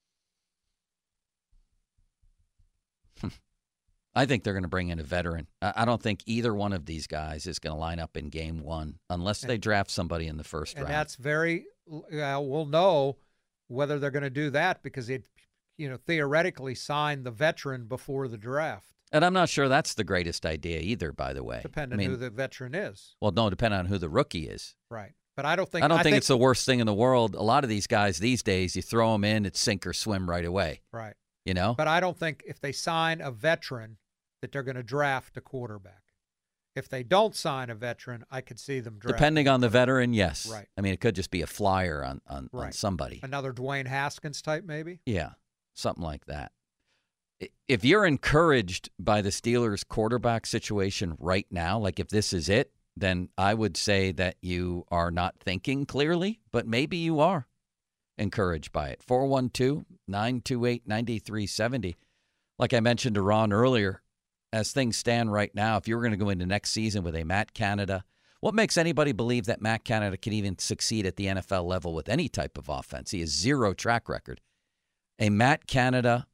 [SPEAKER 4] I think they're going to bring in a veteran. I I don't think either one of these guys is going to line up in game one unless they draft somebody in the first
[SPEAKER 5] And
[SPEAKER 4] round.
[SPEAKER 5] that's very, uh, we'll know whether they're going to do that because it, you know, theoretically signed the veteran before the draft.
[SPEAKER 4] And I'm not sure that's the greatest idea either, by the way.
[SPEAKER 5] Depending
[SPEAKER 4] I mean,
[SPEAKER 5] who the veteran is.
[SPEAKER 4] Well, no, depending on who the rookie is.
[SPEAKER 5] Right. But I don't think
[SPEAKER 4] I don't
[SPEAKER 5] I
[SPEAKER 4] think,
[SPEAKER 5] think
[SPEAKER 4] it's the worst thing in the world. A lot of these guys these days, you throw them in, it's sink or swim right away.
[SPEAKER 5] Right.
[SPEAKER 4] You know?
[SPEAKER 5] But I don't think if they sign a veteran that they're going to draft a quarterback. If they don't sign a veteran, I could see them draft.
[SPEAKER 4] Depending on the veteran, yes.
[SPEAKER 5] Right.
[SPEAKER 4] I mean, it could just be a flyer on, on,
[SPEAKER 5] Right.
[SPEAKER 4] on somebody.
[SPEAKER 5] Another Dwayne Haskins type, maybe?
[SPEAKER 4] Yeah, something like that. I- If you're encouraged by the Steelers' quarterback situation right now, like if this is it, then I would say that you are not thinking clearly, but maybe you are encouraged by it. four one two, nine two eight, nine three seven zero. Like I mentioned to Ron earlier, as things stand right now, if you were going to go into next season with a Matt Canada, what makes anybody believe that Matt Canada can even succeed at the N F L level with any type of offense? He has zero track record. A Matt Canada,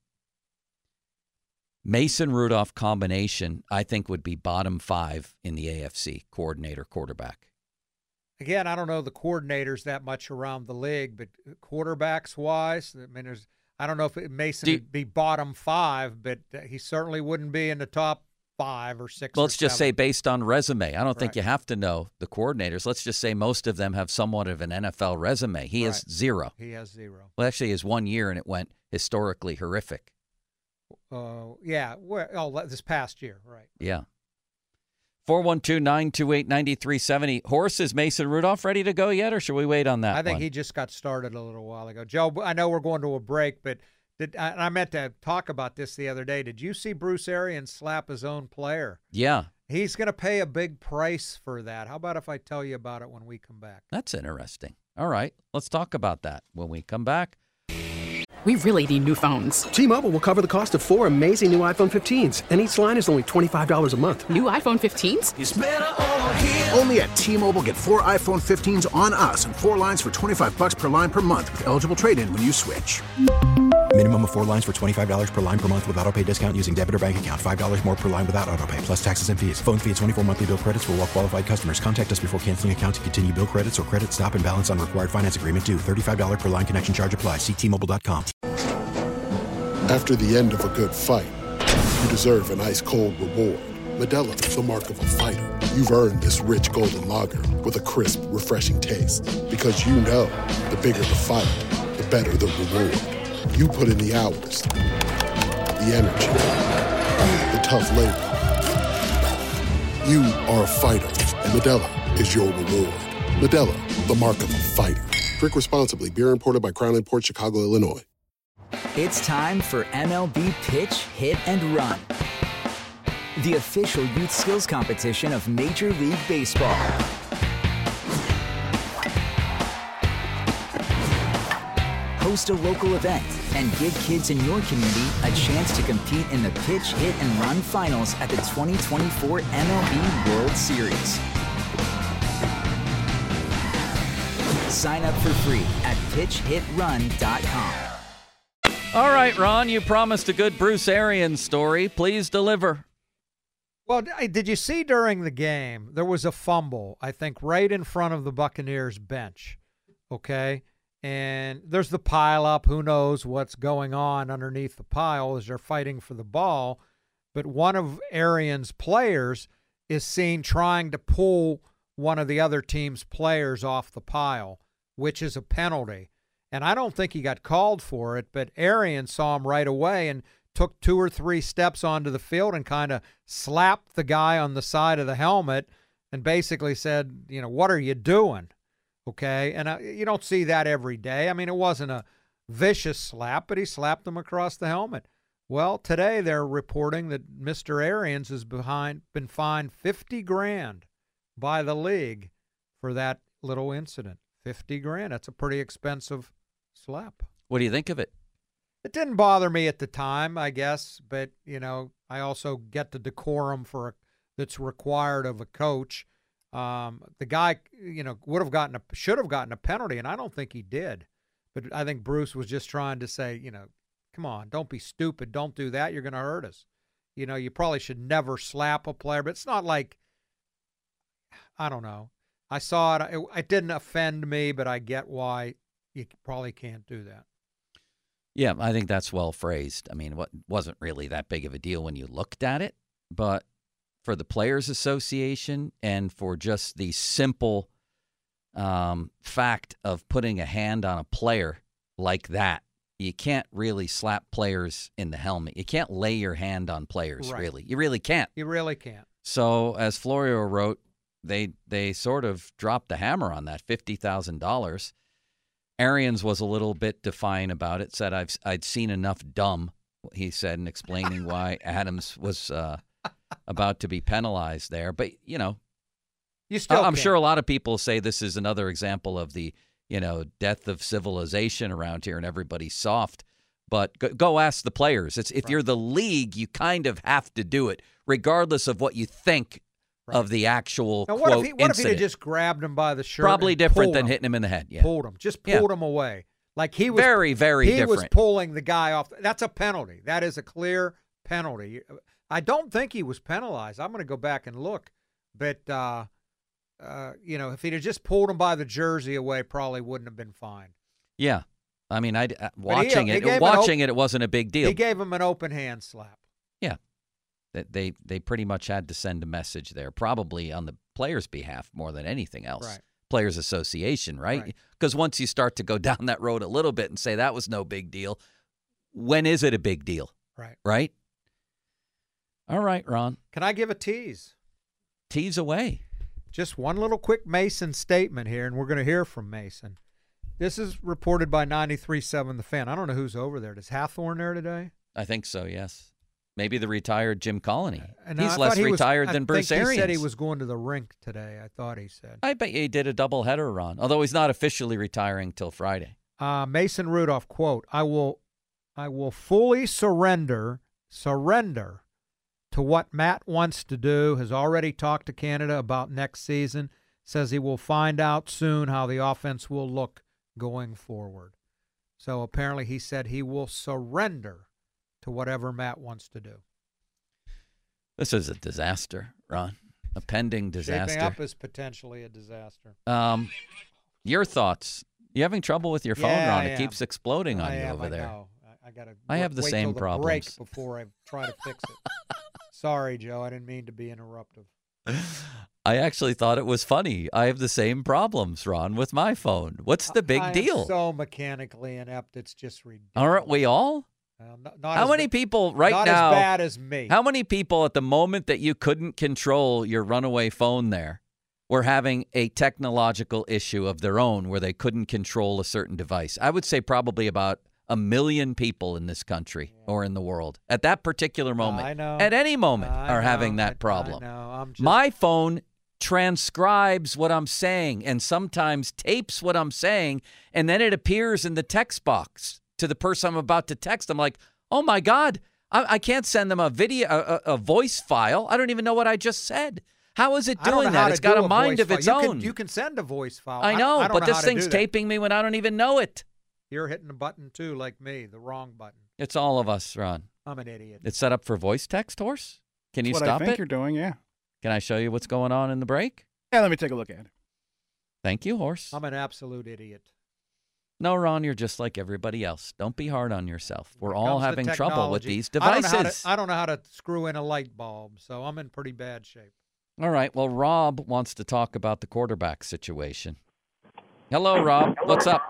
[SPEAKER 4] Mason Rudolph combination, I think, would be bottom five in the A F C, coordinator, quarterback.
[SPEAKER 5] Again, I don't know the coordinators that much around the league, but quarterbacks wise, I mean, there's, I don't know if it, Mason
[SPEAKER 4] Do you-
[SPEAKER 5] would be bottom five, but uh, he certainly wouldn't be in the top five or six.
[SPEAKER 4] Well,
[SPEAKER 5] or
[SPEAKER 4] let's just say
[SPEAKER 5] seven.
[SPEAKER 4] based on resume. I don't think
[SPEAKER 5] Right.
[SPEAKER 4] you have to know the coordinators. Let's just say most of them have somewhat of an N F L resume. He has
[SPEAKER 5] Right.
[SPEAKER 4] zero.
[SPEAKER 5] He has zero.
[SPEAKER 4] Well, actually, he has one year, and it went historically horrific.
[SPEAKER 5] Uh, yeah, well, oh, this past year, right?
[SPEAKER 4] Yeah. four one two, nine two eight, nine three seven zero. Horse, is Mason Rudolph ready to go yet, or should we wait on that
[SPEAKER 5] I think
[SPEAKER 4] one?
[SPEAKER 5] he just got started a little while ago. Joe, I know we're going to a break, but did I, I meant to talk about this the other day. Did you see Bruce Arians slap his own player?
[SPEAKER 4] Yeah.
[SPEAKER 5] He's going to pay a big price for that. How about if I tell you about it when we come back?
[SPEAKER 4] That's interesting. All right, let's talk about that when we come back.
[SPEAKER 18] We really need new phones.
[SPEAKER 19] T-Mobile will cover the cost of four amazing new iPhone fifteens, and each line is only twenty-five dollars a month.
[SPEAKER 18] New iPhone fifteens?
[SPEAKER 20] It's better over here. Only at T-Mobile, get four iPhone fifteens on us and four lines for twenty-five bucks per line per month with eligible trade-in when you switch.
[SPEAKER 21] Minimum of four lines for twenty-five dollars per line per month with autopay discount using debit or bank account. five dollars more per line without autopay, plus taxes and fees. Phone fee at twenty-four monthly bill credits for well-qualified customers. Contact us before canceling account to continue bill credits or credit stop and balance on required finance agreement due. thirty-five dollars per line connection charge applies. See T Mobile dot com.
[SPEAKER 22] After the end of a good fight, you deserve an ice-cold reward. Modelo is the mark of a fighter. You've earned this rich golden lager with a crisp, refreshing taste. Because you know, the bigger the fight, the better the reward. You put in the hours, the energy, the tough labor. You are a fighter, and Modelo is your reward. Modelo, the mark of a fighter. Drink responsibly. Beer imported by Crown Imports, Chicago, Illinois.
[SPEAKER 23] It's time for M L B Pitch, Hit, and Run, the official youth skills competition of Major League Baseball. Host a local event and give kids in your community a chance to compete in the Pitch, Hit, and Run finals at the twenty twenty-four M L B World Series. Sign up for free at pitch hit run dot com.
[SPEAKER 4] All right, Ron, you promised a good Bruce Arians story. Please deliver.
[SPEAKER 5] Well, did you see during the game, there was a fumble, I think, right in front of the Buccaneers bench, okay? And there's the pile up. Who knows what's going on underneath the pile as they're fighting for the ball. But one of Arians' players is seen trying to pull one of the other team's players off the pile, which is a penalty. And I don't think he got called for it, but Arians saw him right away and took two or three steps onto the field and kind of slapped the guy on the side of the helmet and basically said, you know, what are you doing? Okay. And uh, you don't see that every day. I mean, it wasn't a vicious slap, but he slapped him across the helmet. Well, today they're reporting that Mister Arians has behind, been fined fifty grand by the league for that little incident. fifty grand. That's a pretty expensive slap.
[SPEAKER 4] What do you think of it?
[SPEAKER 5] It didn't bother me at the time, I guess, but, you know, I also get the decorum for a, that's required of a coach. Um, the guy, you know, would have gotten a, should have gotten a penalty, and I don't think he did. But I think Bruce was just trying to say, you know, come on, don't be stupid. Don't do that. You're going to hurt us. You know, you probably should never slap a player, but it's not like, I don't know. I saw it. it. It didn't offend me, but I get why you probably can't do that.
[SPEAKER 4] Yeah, I think that's well phrased. I mean, it wasn't really that big of a deal when you looked at it, but for the Players Association and for just the simple um, fact of putting a hand on a player like that, you can't really slap players in the helmet. You can't lay your hand on players,
[SPEAKER 5] Right.
[SPEAKER 4] really. You really can't.
[SPEAKER 5] You really can't.
[SPEAKER 4] So, as Florio wrote, they they sort of dropped the hammer on that, fifty thousand dollars. Arians was a little bit defiant about it, said, I've, I'd seen enough dumb, he said, in explaining why Adams was uh, about to be penalized there. But, you know,
[SPEAKER 5] you still
[SPEAKER 4] I'm
[SPEAKER 5] can't.
[SPEAKER 4] sure a lot of people say this is another example of the, you know, death of civilization around here and everybody's soft. But go, go ask the players. It's, if right. you're the league, you kind of have to do it, regardless of what you think right. of the actual,
[SPEAKER 5] now, what
[SPEAKER 4] quote,
[SPEAKER 5] if he, what
[SPEAKER 4] incident.
[SPEAKER 5] if he had just grabbed him by the shirt?
[SPEAKER 4] Probably different than
[SPEAKER 5] him,
[SPEAKER 4] hitting him in the head. Yeah.
[SPEAKER 5] Pulled him. Just pulled
[SPEAKER 4] yeah.
[SPEAKER 5] him away. Like he was
[SPEAKER 4] very, very
[SPEAKER 5] he
[SPEAKER 4] different.
[SPEAKER 5] was pulling the guy off. That's a penalty. That is a clear penalty. I don't think he was penalized. I'm going to go back and look. But, uh, uh, you know, if he'd have just pulled him by the jersey away, probably wouldn't have been fined.
[SPEAKER 4] Yeah. I mean, I uh, watching
[SPEAKER 5] he, he
[SPEAKER 4] it, watching
[SPEAKER 5] op-
[SPEAKER 4] it, it wasn't a big deal.
[SPEAKER 5] He gave him an open hand slap.
[SPEAKER 4] Yeah. That they they pretty much had to send a message there, probably on the players' behalf more than anything else.
[SPEAKER 5] Right.
[SPEAKER 4] Players Association, right? Because right. once you start to go down that road a little bit and say that was no big deal, when is it a big deal?
[SPEAKER 5] Right.
[SPEAKER 4] Right? All right, Ron.
[SPEAKER 5] Can I give a tease?
[SPEAKER 4] Tease away.
[SPEAKER 5] Just one little quick Mason statement here, and we're going to hear from Mason. This is reported by ninety-three point seven The Fan. I don't know who's over there. Is Hathorn there today?
[SPEAKER 4] I think so, yes. Maybe the retired Jim Colony.
[SPEAKER 5] And
[SPEAKER 4] He's
[SPEAKER 5] I
[SPEAKER 4] less
[SPEAKER 5] thought he was-
[SPEAKER 4] retired
[SPEAKER 5] I
[SPEAKER 4] than Bruce
[SPEAKER 5] think
[SPEAKER 4] Arians.
[SPEAKER 5] He said he was going to the rink today. I thought he said.
[SPEAKER 4] I bet you he did a doubleheader run, although he's not officially retiring till Friday.
[SPEAKER 5] Uh, Mason Rudolph, quote, I will, I will fully surrender, surrender to what Matt wants to do, has already talked to Canada about next season, says he will find out soon how the offense will look going forward. So apparently he said he will surrender to whatever Matt wants to do.
[SPEAKER 4] This is a disaster, Ron. A pending disaster.
[SPEAKER 5] Shaping up is potentially a disaster.
[SPEAKER 4] Um, your thoughts? You having trouble with your phone,
[SPEAKER 5] Yeah,
[SPEAKER 4] Ron?
[SPEAKER 5] I
[SPEAKER 4] It
[SPEAKER 5] am.
[SPEAKER 4] keeps exploding on
[SPEAKER 5] I
[SPEAKER 4] you
[SPEAKER 5] am,
[SPEAKER 4] over
[SPEAKER 5] I
[SPEAKER 4] there.
[SPEAKER 5] know. I, I gotta.
[SPEAKER 4] I have the
[SPEAKER 5] wait
[SPEAKER 4] same
[SPEAKER 5] till the
[SPEAKER 4] problems.
[SPEAKER 5] break before I try to fix it. Sorry, Joe. I didn't mean to be interruptive.
[SPEAKER 4] I actually thought it was funny. I have the same problems, Ron, with my phone. What's the big
[SPEAKER 5] I am
[SPEAKER 4] deal?
[SPEAKER 5] so mechanically inept. It's just ridiculous.
[SPEAKER 4] Aren't we all?
[SPEAKER 5] Well, not, not
[SPEAKER 4] How
[SPEAKER 5] as
[SPEAKER 4] many
[SPEAKER 5] ba-
[SPEAKER 4] people right
[SPEAKER 5] not
[SPEAKER 4] now?
[SPEAKER 5] as bad as me.
[SPEAKER 4] How many people at the moment that you couldn't control your runaway phone there were having a technological issue of their own where they couldn't control a certain device? I would say probably about a million people in this country yeah. or in the world at that particular moment.
[SPEAKER 5] I know.
[SPEAKER 4] At any moment
[SPEAKER 5] I
[SPEAKER 4] are
[SPEAKER 5] know.
[SPEAKER 4] having
[SPEAKER 5] I-
[SPEAKER 4] that problem.
[SPEAKER 5] I know. I'm just,
[SPEAKER 4] My phone transcribes what I'm saying and sometimes tapes what I'm saying, and then it appears in the text box to the person I'm about to text. I'm like, oh my God, I, I can't send them a video, a, a voice file. I don't even know what I just said. How is it
[SPEAKER 5] I don't
[SPEAKER 4] doing
[SPEAKER 5] know how
[SPEAKER 4] that?
[SPEAKER 5] to
[SPEAKER 4] It's got
[SPEAKER 5] do
[SPEAKER 4] a mind
[SPEAKER 5] voice
[SPEAKER 4] of
[SPEAKER 5] file.
[SPEAKER 4] its
[SPEAKER 5] you
[SPEAKER 4] own.
[SPEAKER 5] Can, you can send a voice file.
[SPEAKER 4] I know,
[SPEAKER 5] I, I don't
[SPEAKER 4] but
[SPEAKER 5] know
[SPEAKER 4] this
[SPEAKER 5] how to
[SPEAKER 4] thing's
[SPEAKER 5] do that.
[SPEAKER 4] taping me when I don't even know it.
[SPEAKER 5] You're hitting the button too, like me, the wrong button.
[SPEAKER 4] It's all of us, Ron.
[SPEAKER 5] I'm an idiot.
[SPEAKER 4] It's set up for voice text, Horse. Can you
[SPEAKER 9] That's what
[SPEAKER 4] stop
[SPEAKER 9] I think
[SPEAKER 4] it?
[SPEAKER 9] you're doing, yeah.
[SPEAKER 4] Can I show you what's going on in the break?
[SPEAKER 9] Yeah, let me take a look at it.
[SPEAKER 4] Thank you, Horse.
[SPEAKER 5] I'm an absolute idiot.
[SPEAKER 4] No, Ron, you're just like everybody else. Don't be hard on yourself. We're
[SPEAKER 5] When it
[SPEAKER 4] all
[SPEAKER 5] comes to
[SPEAKER 4] having trouble with
[SPEAKER 5] technology,
[SPEAKER 4] these
[SPEAKER 5] I don't, know
[SPEAKER 4] devices.
[SPEAKER 5] how to, I don't know how to screw in a light bulb, so I'm in pretty bad shape.
[SPEAKER 4] All right. Well, Rob wants to talk about the quarterback situation. Hello, Rob. What's up?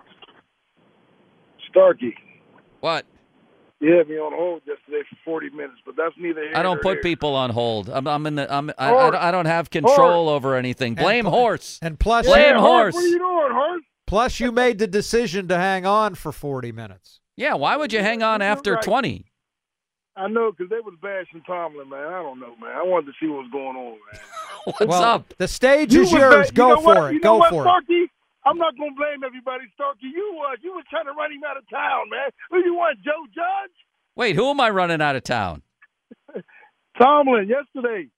[SPEAKER 1] Starkey.
[SPEAKER 4] What?
[SPEAKER 1] You had me on hold yesterday for forty minutes, but that's neither here
[SPEAKER 4] I don't
[SPEAKER 1] nor
[SPEAKER 4] put
[SPEAKER 1] there.
[SPEAKER 4] people on hold. I'm, I'm in the. I'm. I,
[SPEAKER 1] Horse.
[SPEAKER 4] I, I don't have control over anything. Blame
[SPEAKER 5] And-
[SPEAKER 4] Horse.
[SPEAKER 5] And plus,
[SPEAKER 4] Blame
[SPEAKER 1] Yeah,
[SPEAKER 4] Horse.
[SPEAKER 1] What are you doing, Horse?
[SPEAKER 5] plus you made the decision to hang on for forty minutes.
[SPEAKER 4] Yeah. Why would you hang on
[SPEAKER 1] You're
[SPEAKER 4] after
[SPEAKER 1] right.
[SPEAKER 4] twenty?
[SPEAKER 1] I know, because they was bashing Tomlin, man. I don't know, man. I wanted to see what was going on, man.
[SPEAKER 4] What's
[SPEAKER 5] well,
[SPEAKER 4] up?
[SPEAKER 5] The stage
[SPEAKER 1] You
[SPEAKER 5] is
[SPEAKER 1] was
[SPEAKER 5] yours.
[SPEAKER 1] ba-
[SPEAKER 5] Go
[SPEAKER 1] you know
[SPEAKER 5] for
[SPEAKER 1] what?
[SPEAKER 5] it.
[SPEAKER 1] You
[SPEAKER 5] Go
[SPEAKER 1] know what,
[SPEAKER 5] for it.
[SPEAKER 1] Starkey? I'm not going to blame everybody, Starkey. You was. You was trying to run him out of town, man. Who you want, Joe Judge?
[SPEAKER 4] Wait, who am I running out of town?
[SPEAKER 1] Tomlin, yesterday.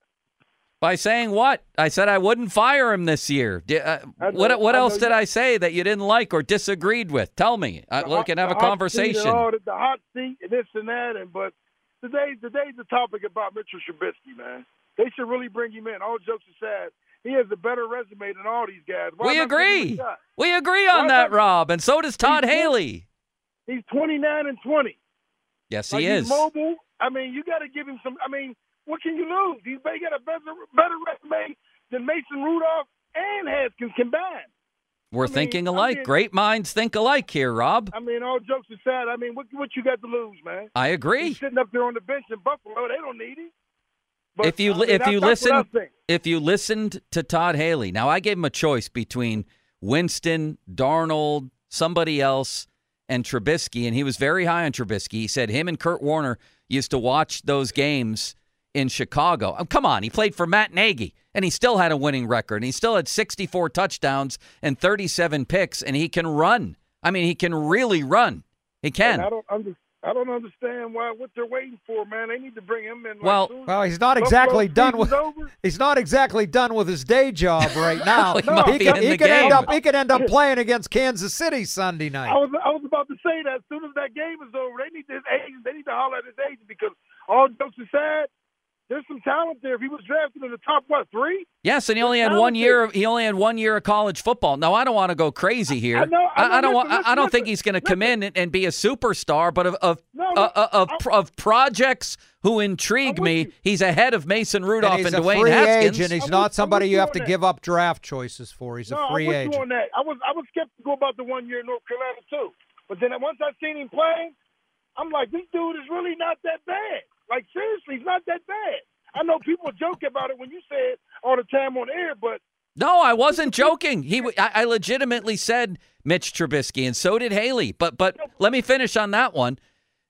[SPEAKER 4] By saying what? I said I wouldn't fire him this year. Di- uh,
[SPEAKER 1] I know-
[SPEAKER 4] what what
[SPEAKER 1] I know
[SPEAKER 4] else did
[SPEAKER 1] you-
[SPEAKER 4] I say that you didn't like or disagreed with? Tell me. I,
[SPEAKER 1] The
[SPEAKER 4] we
[SPEAKER 1] hot-
[SPEAKER 4] can have
[SPEAKER 1] the
[SPEAKER 4] a
[SPEAKER 1] hot
[SPEAKER 4] conversation.
[SPEAKER 1] seat and all the, the hot seat and this and that. And but today, today's the topic about Mitchell Trubisky, man. They should really bring him in. All jokes aside, he has a better resume than all these guys. Why
[SPEAKER 4] We
[SPEAKER 1] not give him a
[SPEAKER 4] agree.
[SPEAKER 1] shot?
[SPEAKER 4] We agree on
[SPEAKER 1] Why
[SPEAKER 4] that,
[SPEAKER 1] not-
[SPEAKER 4] Rob, and so does Todd
[SPEAKER 1] He's-
[SPEAKER 4] Haley.
[SPEAKER 1] He's twenty-nine and twenty.
[SPEAKER 4] Yes,
[SPEAKER 1] Like,
[SPEAKER 4] he
[SPEAKER 1] he's
[SPEAKER 4] is.
[SPEAKER 1] mobile. I mean, you got to give him some. I mean, what can you lose? He's they got a better better resume than Mason Rudolph and Haskins combined.
[SPEAKER 4] We're
[SPEAKER 1] I mean,
[SPEAKER 4] thinking
[SPEAKER 1] I
[SPEAKER 4] alike.
[SPEAKER 1] mean-
[SPEAKER 4] Great minds think alike here, Rob.
[SPEAKER 1] I mean, all jokes aside, I mean, what what you got to lose, man?
[SPEAKER 4] I agree.
[SPEAKER 1] He's sitting up there on the bench in Buffalo. They don't need him. But,
[SPEAKER 4] if you
[SPEAKER 1] I mean,
[SPEAKER 4] if
[SPEAKER 1] that-
[SPEAKER 4] you
[SPEAKER 1] that's what I
[SPEAKER 4] listen
[SPEAKER 1] think.
[SPEAKER 4] if you listened to Todd Haley, now I gave him a choice between Winston, Darnold, somebody else, and Trubisky, and he was very high on Trubisky. He said him and Kurt Warner used to watch those games in Chicago. Oh, come on, he played for Matt Nagy, and he still had a winning record, and he still had sixty-four touchdowns and thirty-seven picks, and he can run. I mean, he can really run. He can.
[SPEAKER 1] And I don't under, I don't understand why what they're waiting for, man. They need to bring him in. Like
[SPEAKER 4] Well-
[SPEAKER 1] soon.
[SPEAKER 5] Well, he's not
[SPEAKER 1] Buffalo
[SPEAKER 5] exactly done with.
[SPEAKER 1] season's over.
[SPEAKER 5] He's not exactly done with his day job right now.
[SPEAKER 4] He might
[SPEAKER 5] he
[SPEAKER 4] be
[SPEAKER 5] could,
[SPEAKER 4] in
[SPEAKER 5] he
[SPEAKER 4] the
[SPEAKER 5] could end
[SPEAKER 4] game.
[SPEAKER 5] up. He could end up playing against Kansas City Sunday night.
[SPEAKER 1] I was I was about to say that as soon as that game is over, they need his agent. They need to holler at his agent because all jokes aside, there's some talent there. If he was drafted in the top what three?
[SPEAKER 4] Yes, and he only had one year. Of, he only had one year of college football. Now I don't want to go crazy here.
[SPEAKER 1] I know- I know.
[SPEAKER 4] don't.
[SPEAKER 1] Listen,
[SPEAKER 4] want, I- I don't
[SPEAKER 1] listen,
[SPEAKER 4] think he's going to come in and, and be a superstar. But of of
[SPEAKER 1] No,
[SPEAKER 4] uh, uh, of,
[SPEAKER 1] I-
[SPEAKER 4] pro- of projects who intrigue me, he's ahead of Mason Rudolph
[SPEAKER 5] and
[SPEAKER 4] and,
[SPEAKER 5] he's a
[SPEAKER 4] Dwayne
[SPEAKER 5] free
[SPEAKER 4] Haskins.
[SPEAKER 5] agent. He's
[SPEAKER 1] I'm
[SPEAKER 5] not
[SPEAKER 1] with-
[SPEAKER 5] somebody
[SPEAKER 1] I'm with
[SPEAKER 5] you
[SPEAKER 1] you
[SPEAKER 5] have
[SPEAKER 1] on
[SPEAKER 5] to
[SPEAKER 1] that.
[SPEAKER 5] give up draft choices for. He's a
[SPEAKER 1] no,
[SPEAKER 5] free
[SPEAKER 1] I'm with
[SPEAKER 5] agent.
[SPEAKER 1] you on that. I was I was skeptical about the one year in North Carolina too, but then once I seen him playing, I'm like, this dude is really not that bad. Like seriously, he's not that bad. I know people joke about it when you say it all the time on air, but
[SPEAKER 4] No, I wasn't joking. He, w- I, I legitimately said Mitch Trubisky, and so did Haley. But but let me finish on that one.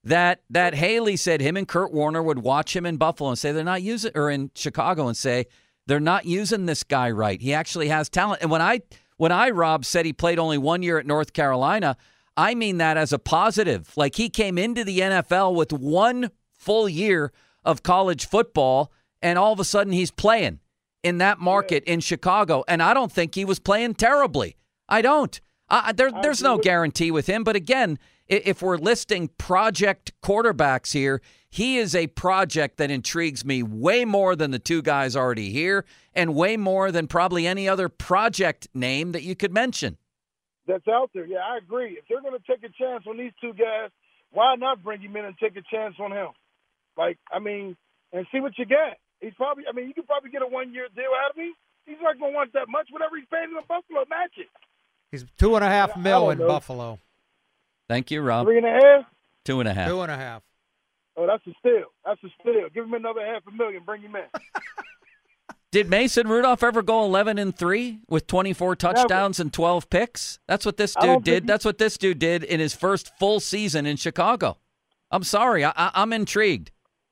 [SPEAKER 4] that that Haley said him and Kurt Warner would watch him in Buffalo and say they're not using, or in Chicago and say they're not using this guy right. He actually has talent. And when I when I Rob said he played only one year at North Carolina, I mean that as a positive. Like, he came into the N F L with one full year of college football, and all of a sudden he's playing in that market in Chicago. And I don't think he was playing terribly. I don't. Uh, there, there's no guarantee with him. But again, if we're listing project quarterbacks here, he is a project that intrigues me way more than the two guys already here, and way more than probably any other project name that you could mention.
[SPEAKER 1] That's out there. Yeah, I agree. If they're going to take a chance on these two guys, why not bring him in and take a chance on him? Like, I mean, and see what you get. He's probably, I mean, you could probably get a one-year deal out of him. He's not going to want that much. Whatever he's paying in Buffalo, match it.
[SPEAKER 5] He's two and a half mil in
[SPEAKER 1] know.
[SPEAKER 5] Buffalo.
[SPEAKER 4] Thank you, Rob.
[SPEAKER 1] Three and a half?
[SPEAKER 4] Two and a half.
[SPEAKER 5] Two and a half.
[SPEAKER 1] Oh, that's a steal. That's a steal. Give him another half a million. Bring him in.
[SPEAKER 4] Did Mason Rudolph ever go eleven and three with twenty-four touchdowns Never. and twelve picks? That's what this dude did. He... That's what this dude did in his first full season in Chicago. I'm sorry. I, I, I'm intrigued.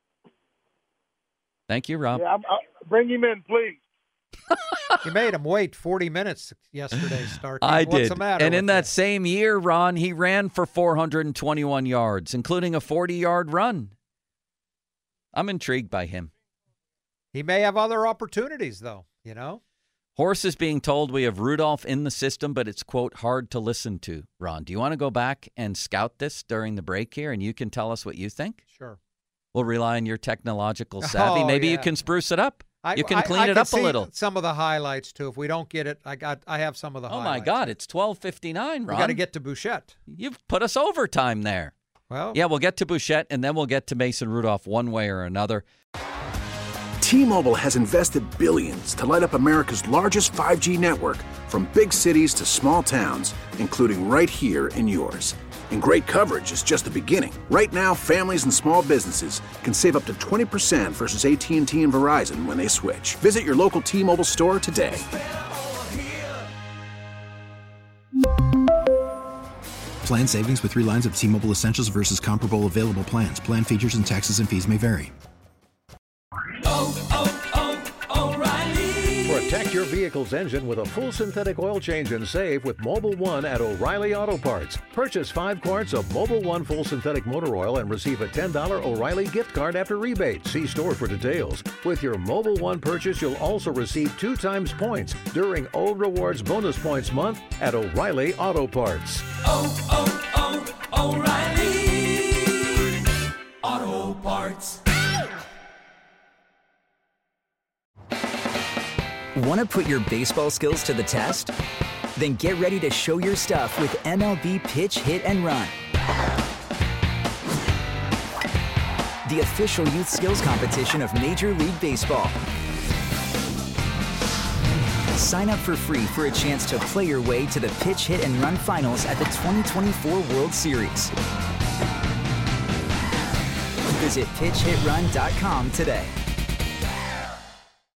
[SPEAKER 4] Thank you, Rob.
[SPEAKER 1] Yeah, I'm, I, bring him in, please.
[SPEAKER 5] You made him wait forty minutes yesterday, Starkey.
[SPEAKER 4] I
[SPEAKER 5] What's
[SPEAKER 4] did.
[SPEAKER 5] the matter
[SPEAKER 4] and in that
[SPEAKER 5] you?
[SPEAKER 4] same year, Ron, he ran for four hundred twenty-one yards, including a forty-yard run. I'm intrigued by him.
[SPEAKER 5] He may have other opportunities, though, you know?
[SPEAKER 4] Horse is being told we have Rudolph in the system, but it's, quote, hard to listen to. Ron, do you want to go back and scout this during the break here, and you can tell us what you think?
[SPEAKER 5] Sure.
[SPEAKER 4] We'll rely on your technological savvy.
[SPEAKER 5] Oh,
[SPEAKER 4] Maybe
[SPEAKER 5] yeah.
[SPEAKER 4] you can spruce it up.
[SPEAKER 5] I,
[SPEAKER 4] you can clean
[SPEAKER 5] I, I
[SPEAKER 4] it
[SPEAKER 5] can
[SPEAKER 4] up a
[SPEAKER 5] see
[SPEAKER 4] little.
[SPEAKER 5] Some of the highlights, too. If we don't get it, I got. I have some of the
[SPEAKER 4] oh,
[SPEAKER 5] highlights.
[SPEAKER 4] my God. It's twelve fifty-nine, Ron.
[SPEAKER 5] We got to get to Bouchette.
[SPEAKER 4] You've put us overtime there.
[SPEAKER 5] Well,
[SPEAKER 4] yeah, we'll get to Bouchette, and then we'll get to Mason Rudolph one way or another.
[SPEAKER 20] T-Mobile has invested billions to light up America's largest five G network, from big cities to small towns, including right here in yours. And great coverage is just the beginning. Right now, families and small businesses can save up to twenty percent versus A T and T and Verizon when they switch. Visit your local T-Mobile store today.
[SPEAKER 21] Plan savings with three lines of T-Mobile Essentials versus comparable available plans. Plan features and taxes and fees may vary.
[SPEAKER 2] Oh, oh, oh, O'Reilly. Protect your vehicle's engine with a full synthetic oil change and save with Mobile One at O'Reilly Auto Parts. Purchase five quarts of Mobile One full synthetic motor oil and receive a ten dollars O'Reilly gift card after rebate. See store for details. With your Mobile One purchase, you'll also receive two times points during O Rewards Bonus Points Month at O'Reilly Auto Parts.
[SPEAKER 6] Oh, oh, oh, O'Reilly Auto Parts.
[SPEAKER 23] Want to put your baseball skills to the test? Then get ready to show your stuff with M L B Pitch Hit and Run, the official youth skills competition of Major League Baseball. Sign up for free for a chance to play your way to the Pitch Hit and Run Finals at the twenty twenty-four World Series. Visit pitch hit run dot com today.